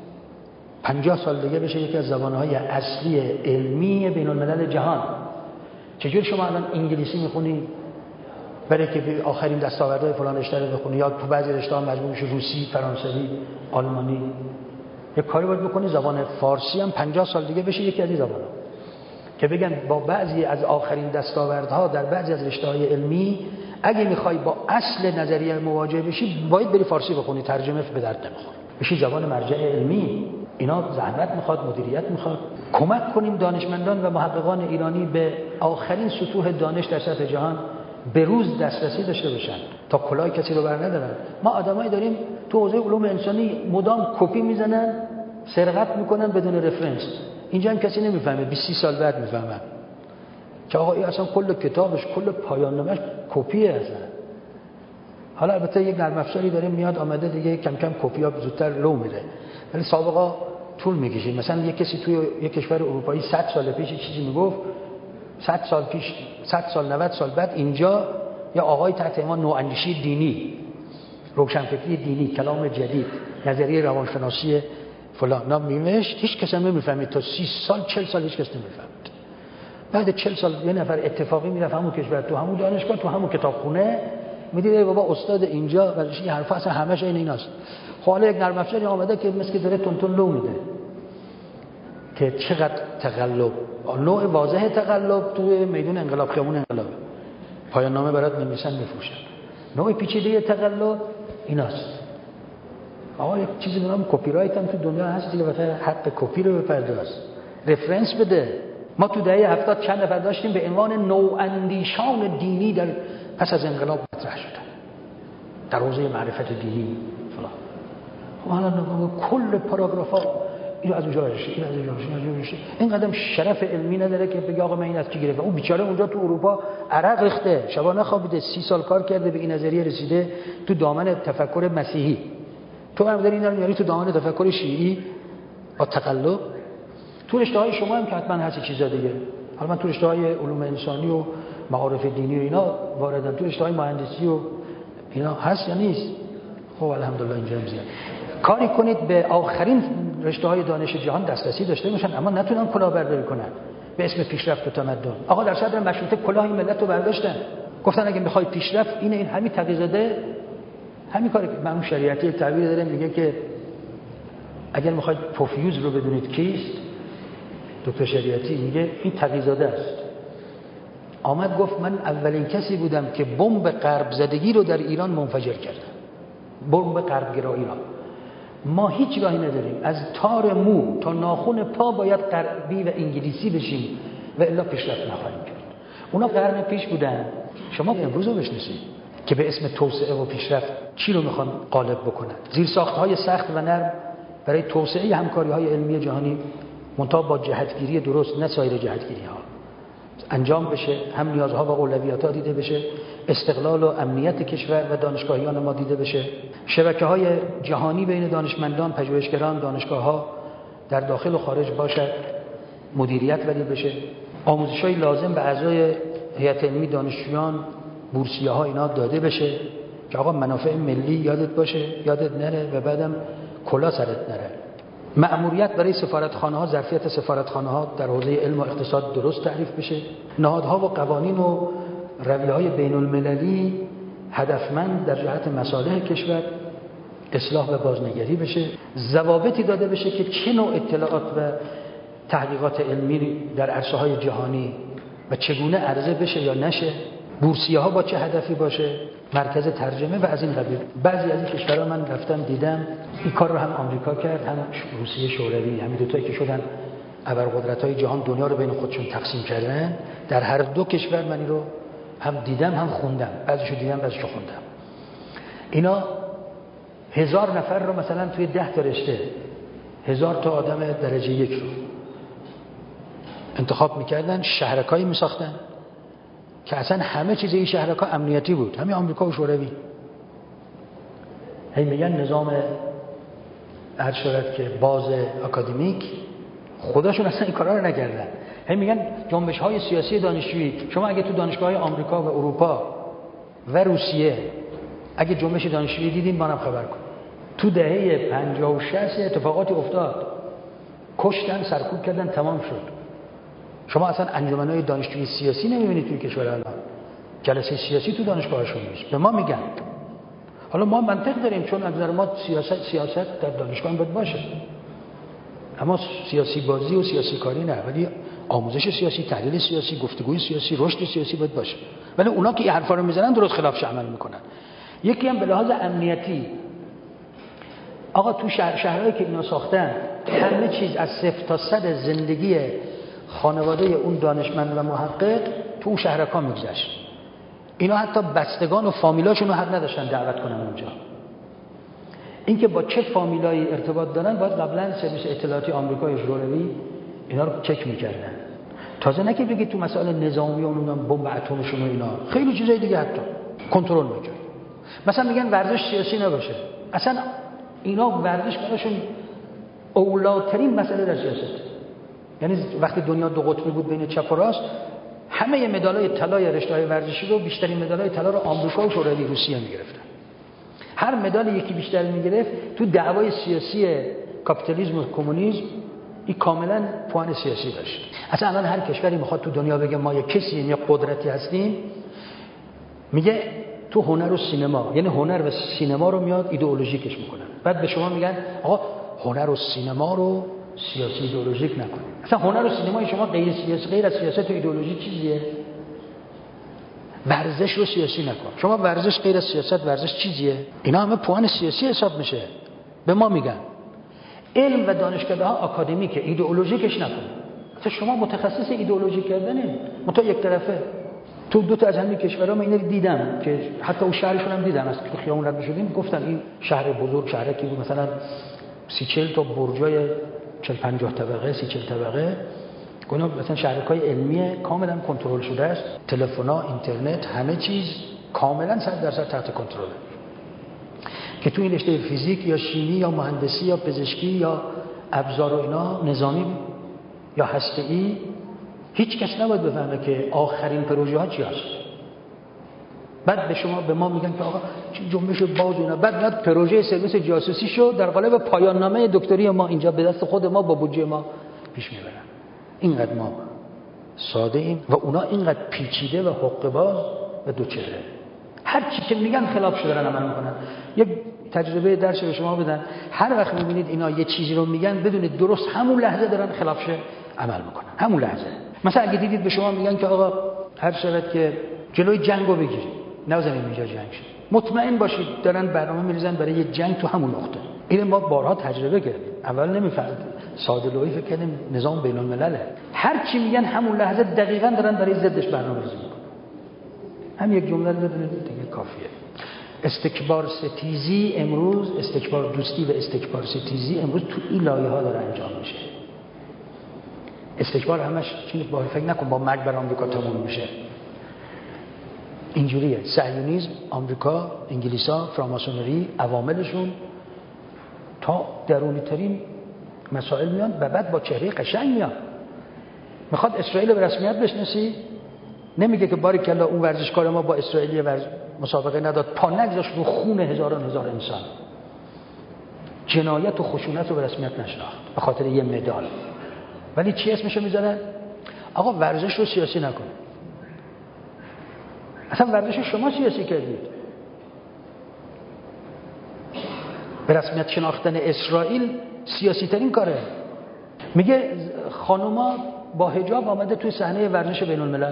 پنجاه سال دیگه بشه یکی از زبانهای اصلی علمی بین الملل جهان. چجور شما الان انگلیسی میخونی برای که به آخرین دستاوردهای فلان رشته رو بخونی، یا تو بعضی رشته‌ها مجبور میشی روسی، فرانسوی، آلمانی. یک کاری باید بکنی زبان فارسی هم پنجاه سال دیگه بشه یکی از این زبان‌ها که بگن با بعضی از آخرین دستاوردها در بعضی از رشته‌های علمی اگه میخوای با اصل نظریه مواجه بشی باید بری فارسی بخونی، ترجمه به درد نمیخوره، بشی زبان مرجع علمی. اینا زحمت میخواد، مدیریت میخواد. کمک کنیم دانشمندان و محققان ایرانی به آخرین سطوح دانش در سطح جهان به روز دسترسی داشته باشن تا کلاه کسی رو بر ندارن. ما آدمایی داریم تو حوزه علوم انسانی مدام کپی میزنن، سرقت میکنن بدون رفرنس. اینجا هم کسی نمیفهمه، بیست سال بعد میفهمن که آقا این اصلا کل کتابش، کل پایان نامش کپیه اصلا. حالا البته یک نرم افزاری داریم میاد آمده دیگه کم کم کپی‌ها زودتر لو میره، ولی سابقا طول میکشه. مثلا یک کسی توی یک کشور اروپایی صد سال پیش چیزی میگفت، صد سال پیش، صد سال نود سال بعد اینجا یا آقای تحت عنوان نواندیشی دینی، روشنفکری دینی، کلام جدید، نظریه روانشناسی فلان نام می‌نوشت، هیچ کس هم نمی‌فهمید تا سی سال چهل سال هیچ کس نمی‌فهمید. بعد چهل سال یه نفر اتفاقی میرفت همون کشور، تو همون دانشگاه، تو همون کتابخونه، میدیده بابا استاد اینجا و این حرفا اصلا همش این ایناست. خب حالا یک نرم افزاری آمده که مثل که داره تون تون لو میده که چقدر تقلب، نوع واضح تقلب توی میدون انقلاب، خیابون انقلاب، پایان نامه برات می‌نویسن میفروشن. نوع پیچیده تقلب ایناست. آقا یک چیزی به نام کپی رایت هم تو دنیا هست دیگه، مثلا حق کپی رو بپرداز، رفرنس بده. ما تو دهه هفتاد چند نفر داشتیم به عنوان نواندیشان دینی در پس از انقلاب مطرح شدن در حوزه معرفت دینی فلان. خب حالا کل پاراگراف‌ها اینو از اونجا برشه، این از اونجا برشه، این از اونجا برشه. این قدم شرف علمی نداره که بگه آقا من این از کی گرفتم. اون بیچاره اونجا تو اروپا عرق ریخته، شبا نخوابیده، سی سال کار کرده، به این نظریه رسیده تو دامن تفکر مسیحی. تو هم داری اینا رو میاری تو دامن تفکر شیعی با تقلب. تو رشته‌های شما هم که حتما هست چیزا دیگه. حالا من تو رشته‌های علوم انسانی و معارف دینی و اینا واردم، تو رشته‌های مهندسی و اینا هست یا نیست؟ خب الحمدلله اینجا هم زیاد. کاری کنید به آخرین رشته‌های دانش جهان دسترسی داشته باشن، اما نتونن کلاهبرداری کنن به اسم پیشرفت و تمدن. آقا در صدر مشروطه کلاه این ملت رو برداشتن، گفتن اگه می‌خوای پیشرفت اینه، این همین تقی‌زاده همین کاری که مرحوم شریعتی تعبیر داره، میگه که اگر می‌خواید پوفیوز رو بدونید کیست، دکتر شریعتی میگه این تقی‌زاده است. آمد گفت من اولین کسی بودم که بمب غرب زدگی رو در ایران منفجر کردم. بمب غرب گرایی را ما هیچ راهی نداریم، از تار مو تا ناخن پا باید غربی و انگلیسی بشیم و الا پیشرفت نخواهیم کرد. اونا قرن پیش بودن، شما امروز رو بشناسید که به اسم توسعه و پیشرفت چی رو میخوان غالب بکنن. زیرساخت‌های سخت و نرم برای توسعه همکاری‌های علمی جهانی منتها با جهتگیری درست، نه سایر جهتگیری‌ها انجام بشه، هم نیازها و اولویت‌ها دیده بشه، استقلال و امنیت کشور و دانشگاهیان ما دیده بشه، شبکه‌های جهانی بین دانشمندان، پژوهشگران، دانشگاه‌ها در داخل و خارج باشد، مدیریت ولی بشه، آموزش‌های لازم به اعضای هیئت علمی، دانشجویان، بورسیه‌ها اینا داده بشه که آقا منافع ملی یادت باشه، یادت نره و بعدم کلا سرت نره. مأموریت برای سفارتخانه‌ها، ظرفیت سفارتخانه‌ها در حوزه علم و اقتصاد درست تعریف بشه، نهادها و قوانین و رویه‌های بین‌المللی هدفمند در جهت مصالح کشور اصلاح و بازنگری بشه، ضوابطی داده بشه که چه نوع اطلاعات و تحقیقات علمی در عرصه‌های جهانی و چگونه عرضه بشه یا نشه، بورسیه‌ها با چه هدفی باشه، مرکز ترجمه و از این قبیل. بعضی از این کشورها من رفتم دیدم این کار رو هم آمریکا کرد، هم روسیه شوروی، همین دو تایی که شدن ابرقدرت‌های جهان دنیا رو بین خودشون تقسیم کردن. در هر دو کشور من این رو هم دیدم هم خوندم، بعضیشو دیدم بعضیشو خوندم. اینا هزار نفر رو مثلا توی ده تا رشته، هزار تا آدم درجه یک رو انتخاب میکردن، شهرکایی میساختن که اصلا همه چیز این شهرکا امنیتی بود، همین آمریکا و شوروی. هی میگن نظام هر شورت که باز اکادمیک، خودشون اصلا این کارا رو نکردن. هی میگن جنبش های سیاسی دانشجویی، شما اگه تو دانشگاه های آمریکا و اروپا و روسیه اگه جنبش دانشجویی دیدین منم خبر کن. تو دهه پنجاه و شصت اتفاقاتی افتاد، کشتن، سرکوب کردن، تمام شد. شما اصلا انجمنهای دانشجویی سیاسی نمیبینید توی کشور الان، جلسه سیاسی تو دانشگاهشون نیست. به ما میگن، حالا ما منطق داریم چون از نظر ما سیاست سیاست در دانشگاه باید باشه، اما سیاسی بازی و سیاسی کاری نه، ولی آموزش سیاسی، تحلیل سیاسی، گفتگوی سیاسی، رشد سیاسی باید باشه. ولی اونا که این حرفا رو میزنن درست خلافش عمل میکنن. یکی هم به لحاظ امنیتی، آقا تو شهر شهرهایی که اینا ساختن همه چیز از صفر تا صد زندگی خانواده اون دانشمند و محقق تو اون شهرکا میگذشت. اینا حتی بستگان و فامیلاشون رو حق نداشتن دعوت کنن اونجا. اینکه با چه فامیلایی ارتباط دارن باید قبلا سرویس اطلاعاتی آمریکای شوروی اینا رو چک میکردن. تازه نه که بگید تو مسائل نظامی و اونم بمب اتمشون و اینا، خیلی چیزای دیگه حتی کنترل میکرد. مثلا میگن ورزش سیاسی نباشه، اصلا اینا ورزش براشون اولاترین مسئله در سیاست. یعنی وقتی دنیا دو قطبی بود بین چپ و راست، همه مدالای طلای رشته‌های ورزشی رو، بیشترین مدالای طلا رو آمریکا و شوروی روسیه میگرفتن. هر مدال یکی بیشتر میگرفت تو دعوای سیاسی کاپیتالیسم و کمونیسم این کاملا پوان سیاسی داشت. اصلا الان هر کشوری میخواد تو دنیا بگه ما یک کسیم یا قدرتی هستیم، میگه تو هنر و سینما، یعنی هنر و سینما رو میاد ایدئولوژیکش میکنن. بعد به شما میگن آقا هنر و سینما رو سیاسی ایدئولوژیک نکنید. اصلا هنر و سینمای شما غیر سیاسی، غیر از سیاست و ایدئولوژی چیزیه؟ ورزش رو سیاسی نکن. شما ورزش غیر از سیاست، ورزش چیزیه؟ اینا همه پوان سیاسی حساب میشه. به ما میگن علم و دانشکده‌ها آکادمیکه، ایدئولوژیکش نکن. اصلا شما متخصص ایدئولوژی کردنه، متا یک طرفه. تو دو تا از همین کشورها من اینو دیدم که حتی اون شهرشون هم دیدم، از تو خیابون رد می‌شدیم گفتن این شهر بزرگ، شهری که بود مثلا سی چهل تا برجای چهل پنجاه طبقه، سی چهل طبقه، گفتم مثلا شهرکای علمی کاملا کنترل شده است، تلفن‌ها، اینترنت، همه چیز کاملا صد درصد تحت کنترله. که تو این رشته فیزیک یا شیمی یا مهندسی یا پزشکی یا ابزار و اینا، نظامی یا هسته‌ای، هیچ کس نباید بفهمه که آخرین پروژه ها چی هست. بعد به شما به ما میگن که آقا جنبش باز اینا، بعد بعد پروژه سرویس جاسوسی شو در قالب پایان نامه دکتری ما اینجا به دست خود ما با بودجه ما پیش میبرن. اینقدر ما ساده ایم و اونا اینقدر پیچیده و حقه باز و دو چهره. هر چی که میگن خلاف شده دارن عمل میکنن. یک تجربه درس به شما بدن، هر وقت میبینید اینا یه چیزی رو میگن بدونید درست همون لحظه دارن خلافش عمل میکنن، همون لحظه. مثلا اگه دیدید به شما میگن که آقا هر شرط که جلوی جنگو بگیرید، نذارید اینجا جنگ شه، مطمئن باشید دارن برنامه میریزن برای یه جنگ تو همون نقطه. اینو ما بارها تجربه کردیم. اول نمیفهمید، ساده لوحی فکر کردیم نظام بین الملله. هر چی میگن همون لحظه دقیقاً دارن برای ضدش برنامه‌ریزی میکنن. هم یک جمله رو بدونید دیگه کافیه. استکبار ستیزی امروز، استکبار دوستی و استکبار ستیزی امروز تو این لایه‌ها داره انجام میشه. استکبار همش چیزی با فکر نکن با مرگ بر آمریکا تموم میشه. اینجوریه. صهیونیسم، آمریکا، انگلیسا، فراماسونری، عواملشون تا درونی ترین مسائل میان و بعد با چهره قشنگ میان. میخواد اسرائیل به رسمیت بشناسی، نمیگه که باریکلا اون ورزشکار ما با اسرائیلی ورز... مسابقه نداد، پا نگذاشت رو خون هزاران هزار انسان. جنایت و خشونت رو به رسمیت نشناخت به خاطر یه مدال. ولی چی اسمشو میذارن؟ آقا ورزش رو سیاسی نکن. اصلا ورزش شما سیاسی کردید. به رسمیت شناختن اسرائیل سیاسی ترین کاره. میگه خانوما با حجاب آمده توی صحنه ورزش بین الملل،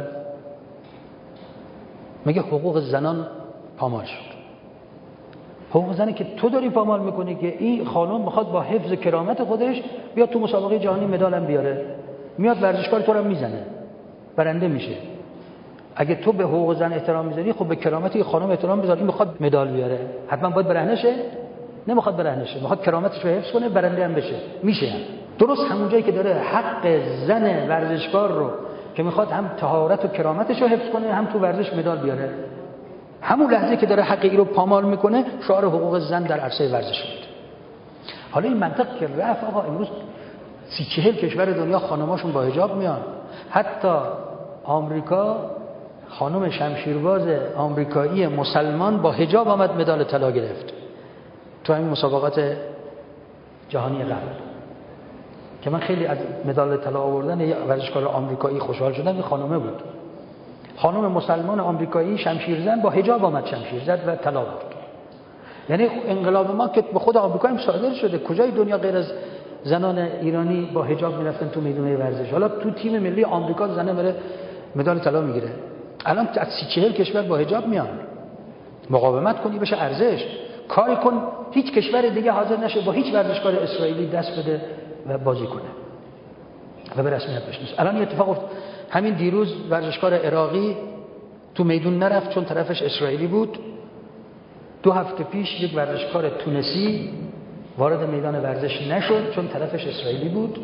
میگه حقوق زنان پامال شد. حقوق زنی که تو داری پامال میکنی که این خانم میخواد با حفظ کرامت خودش بیاد تو مسابقه جهانی مدالم بیاره، میاد ورزشکار تو رو میزنه، برنده میشه. اگه تو به حقوق زن احترام میذاری، خب به کرامت خانم احترام بذار. این میخواد مدال بیاره، حتما باید برهنه شه؟ نمیخواد برهنه شه، میخواد کرامتش رو حفظ کنه، برنده هم بشه. میشه هم. درست همون جایی که داره حق زن ورزشکار رو که میخواد هم طهارت و کرامتش رو حفظ کنه، هم تو ورزش مدال بیاره، همون لحظه که داره حق این رو پامال میکنه، شعار حقوق زن در عرصه ورزش میده. حالا این منطق که رفت، آقا امروز سی چهل کشور دنیا خانماشون با حجاب میان. حتی آمریکا خانم شمشیرباز آمریکایی مسلمان با حجاب آمد مدال طلا گرفت تو همین مسابقات جهانی قبل، که من خیلی از مدال طلا آوردن یه ورزشکار آمریکایی خوشحال شدم. یه خانومه بود، خانم مسلمان آمریکایی شمشیرزن با حجاب آمد شمشیر زد و طلا برد. یعنی انقلاب ما که به خود آمریکا هم صادر شده، کجای دنیا غیر از زنان ایرانی با حجاب میرفتن تو میدون ورزش؟ حالا تو تیم ملی آمریکا زنه میره مدال طلا میگیره. الان از سی چهل کشور با حجاب میان. مقاومت کنی بشه ارزش، کاری کن هیچ کشور دیگه حاضر نشه با هیچ ورزشکار اسرائیلی دست بده و بازی کنه و به رسمیت بشناسه. الان اتفاق افتاد همین دیروز ورزشکار عراقی تو میدون نرفت چون طرفش اسرائیلی بود. دو هفته پیش یک ورزشکار تونسی وارد میدان ورزش نشد چون طرفش اسرائیلی بود.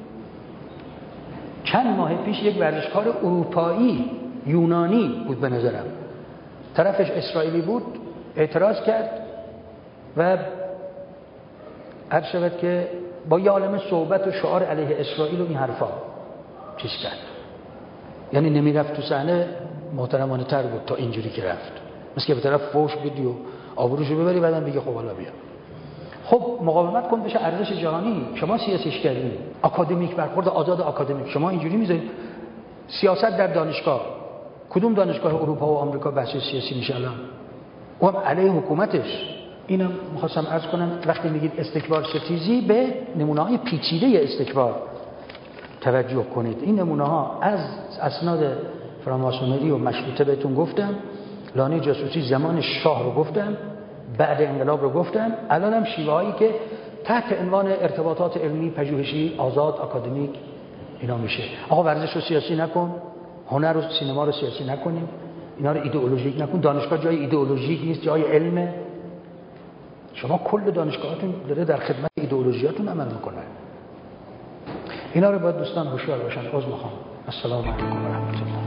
چند ماه پیش یک ورزشکار اروپایی یونانی بود به نظرم، طرفش اسرائیلی بود، اعتراض کرد و عرض شود که با یه عالمه صحبت و شعار علیه اسرائیل و این حرفا چیز کرد. یعنی نمیرفت تو صحنه، محترمانه تر بود تا اینجوری که رفت، مثل که به طرف فوش بدی و آبروشو ببری بعدم بگی خب حالا بیا. خب مقاومت کن بشه ارزش جهانی. شما سیاسیش کردین، آکادمیک برخورد آزاد آکادمیک، شما اینجوری میذارید. سیاست در دانشگاه، کدوم دانشگاه اروپا و آمریکا بحث سیاسی میشه الان؟ اون علیه حکومتش. اینم می‌خواستم عرض کنم وقتی میگید استکبار ستیزی، به نمونه‌های پیچیده استکبار توجه کنید. این نمونه‌ها از اسناد فراماسونری و مشروطه بهتون گفتم، لانه جاسوسی زمان شاه رو گفتم، بعد انقلاب رو گفتم، الان هم شیوه‌هایی که تحت عنوان ارتباطات علمی پژوهشی آزاد آکادمیک اینا میشه. آقا ورزش رو سیاسی نکن، هنر و سینما رو سیاسی نکنیم، اینا رو ایدئولوژیک نکن. دانشگاه جای ایدئولوژیک نیست، جای علمه. شما کل دانشگاهاتون داره در خدمت ایدئولوژیاتون عمل میکنه. اینا رو باید دوستان هوشیار باشن. عذر میخوام. السلام علیکم و رحمت الله.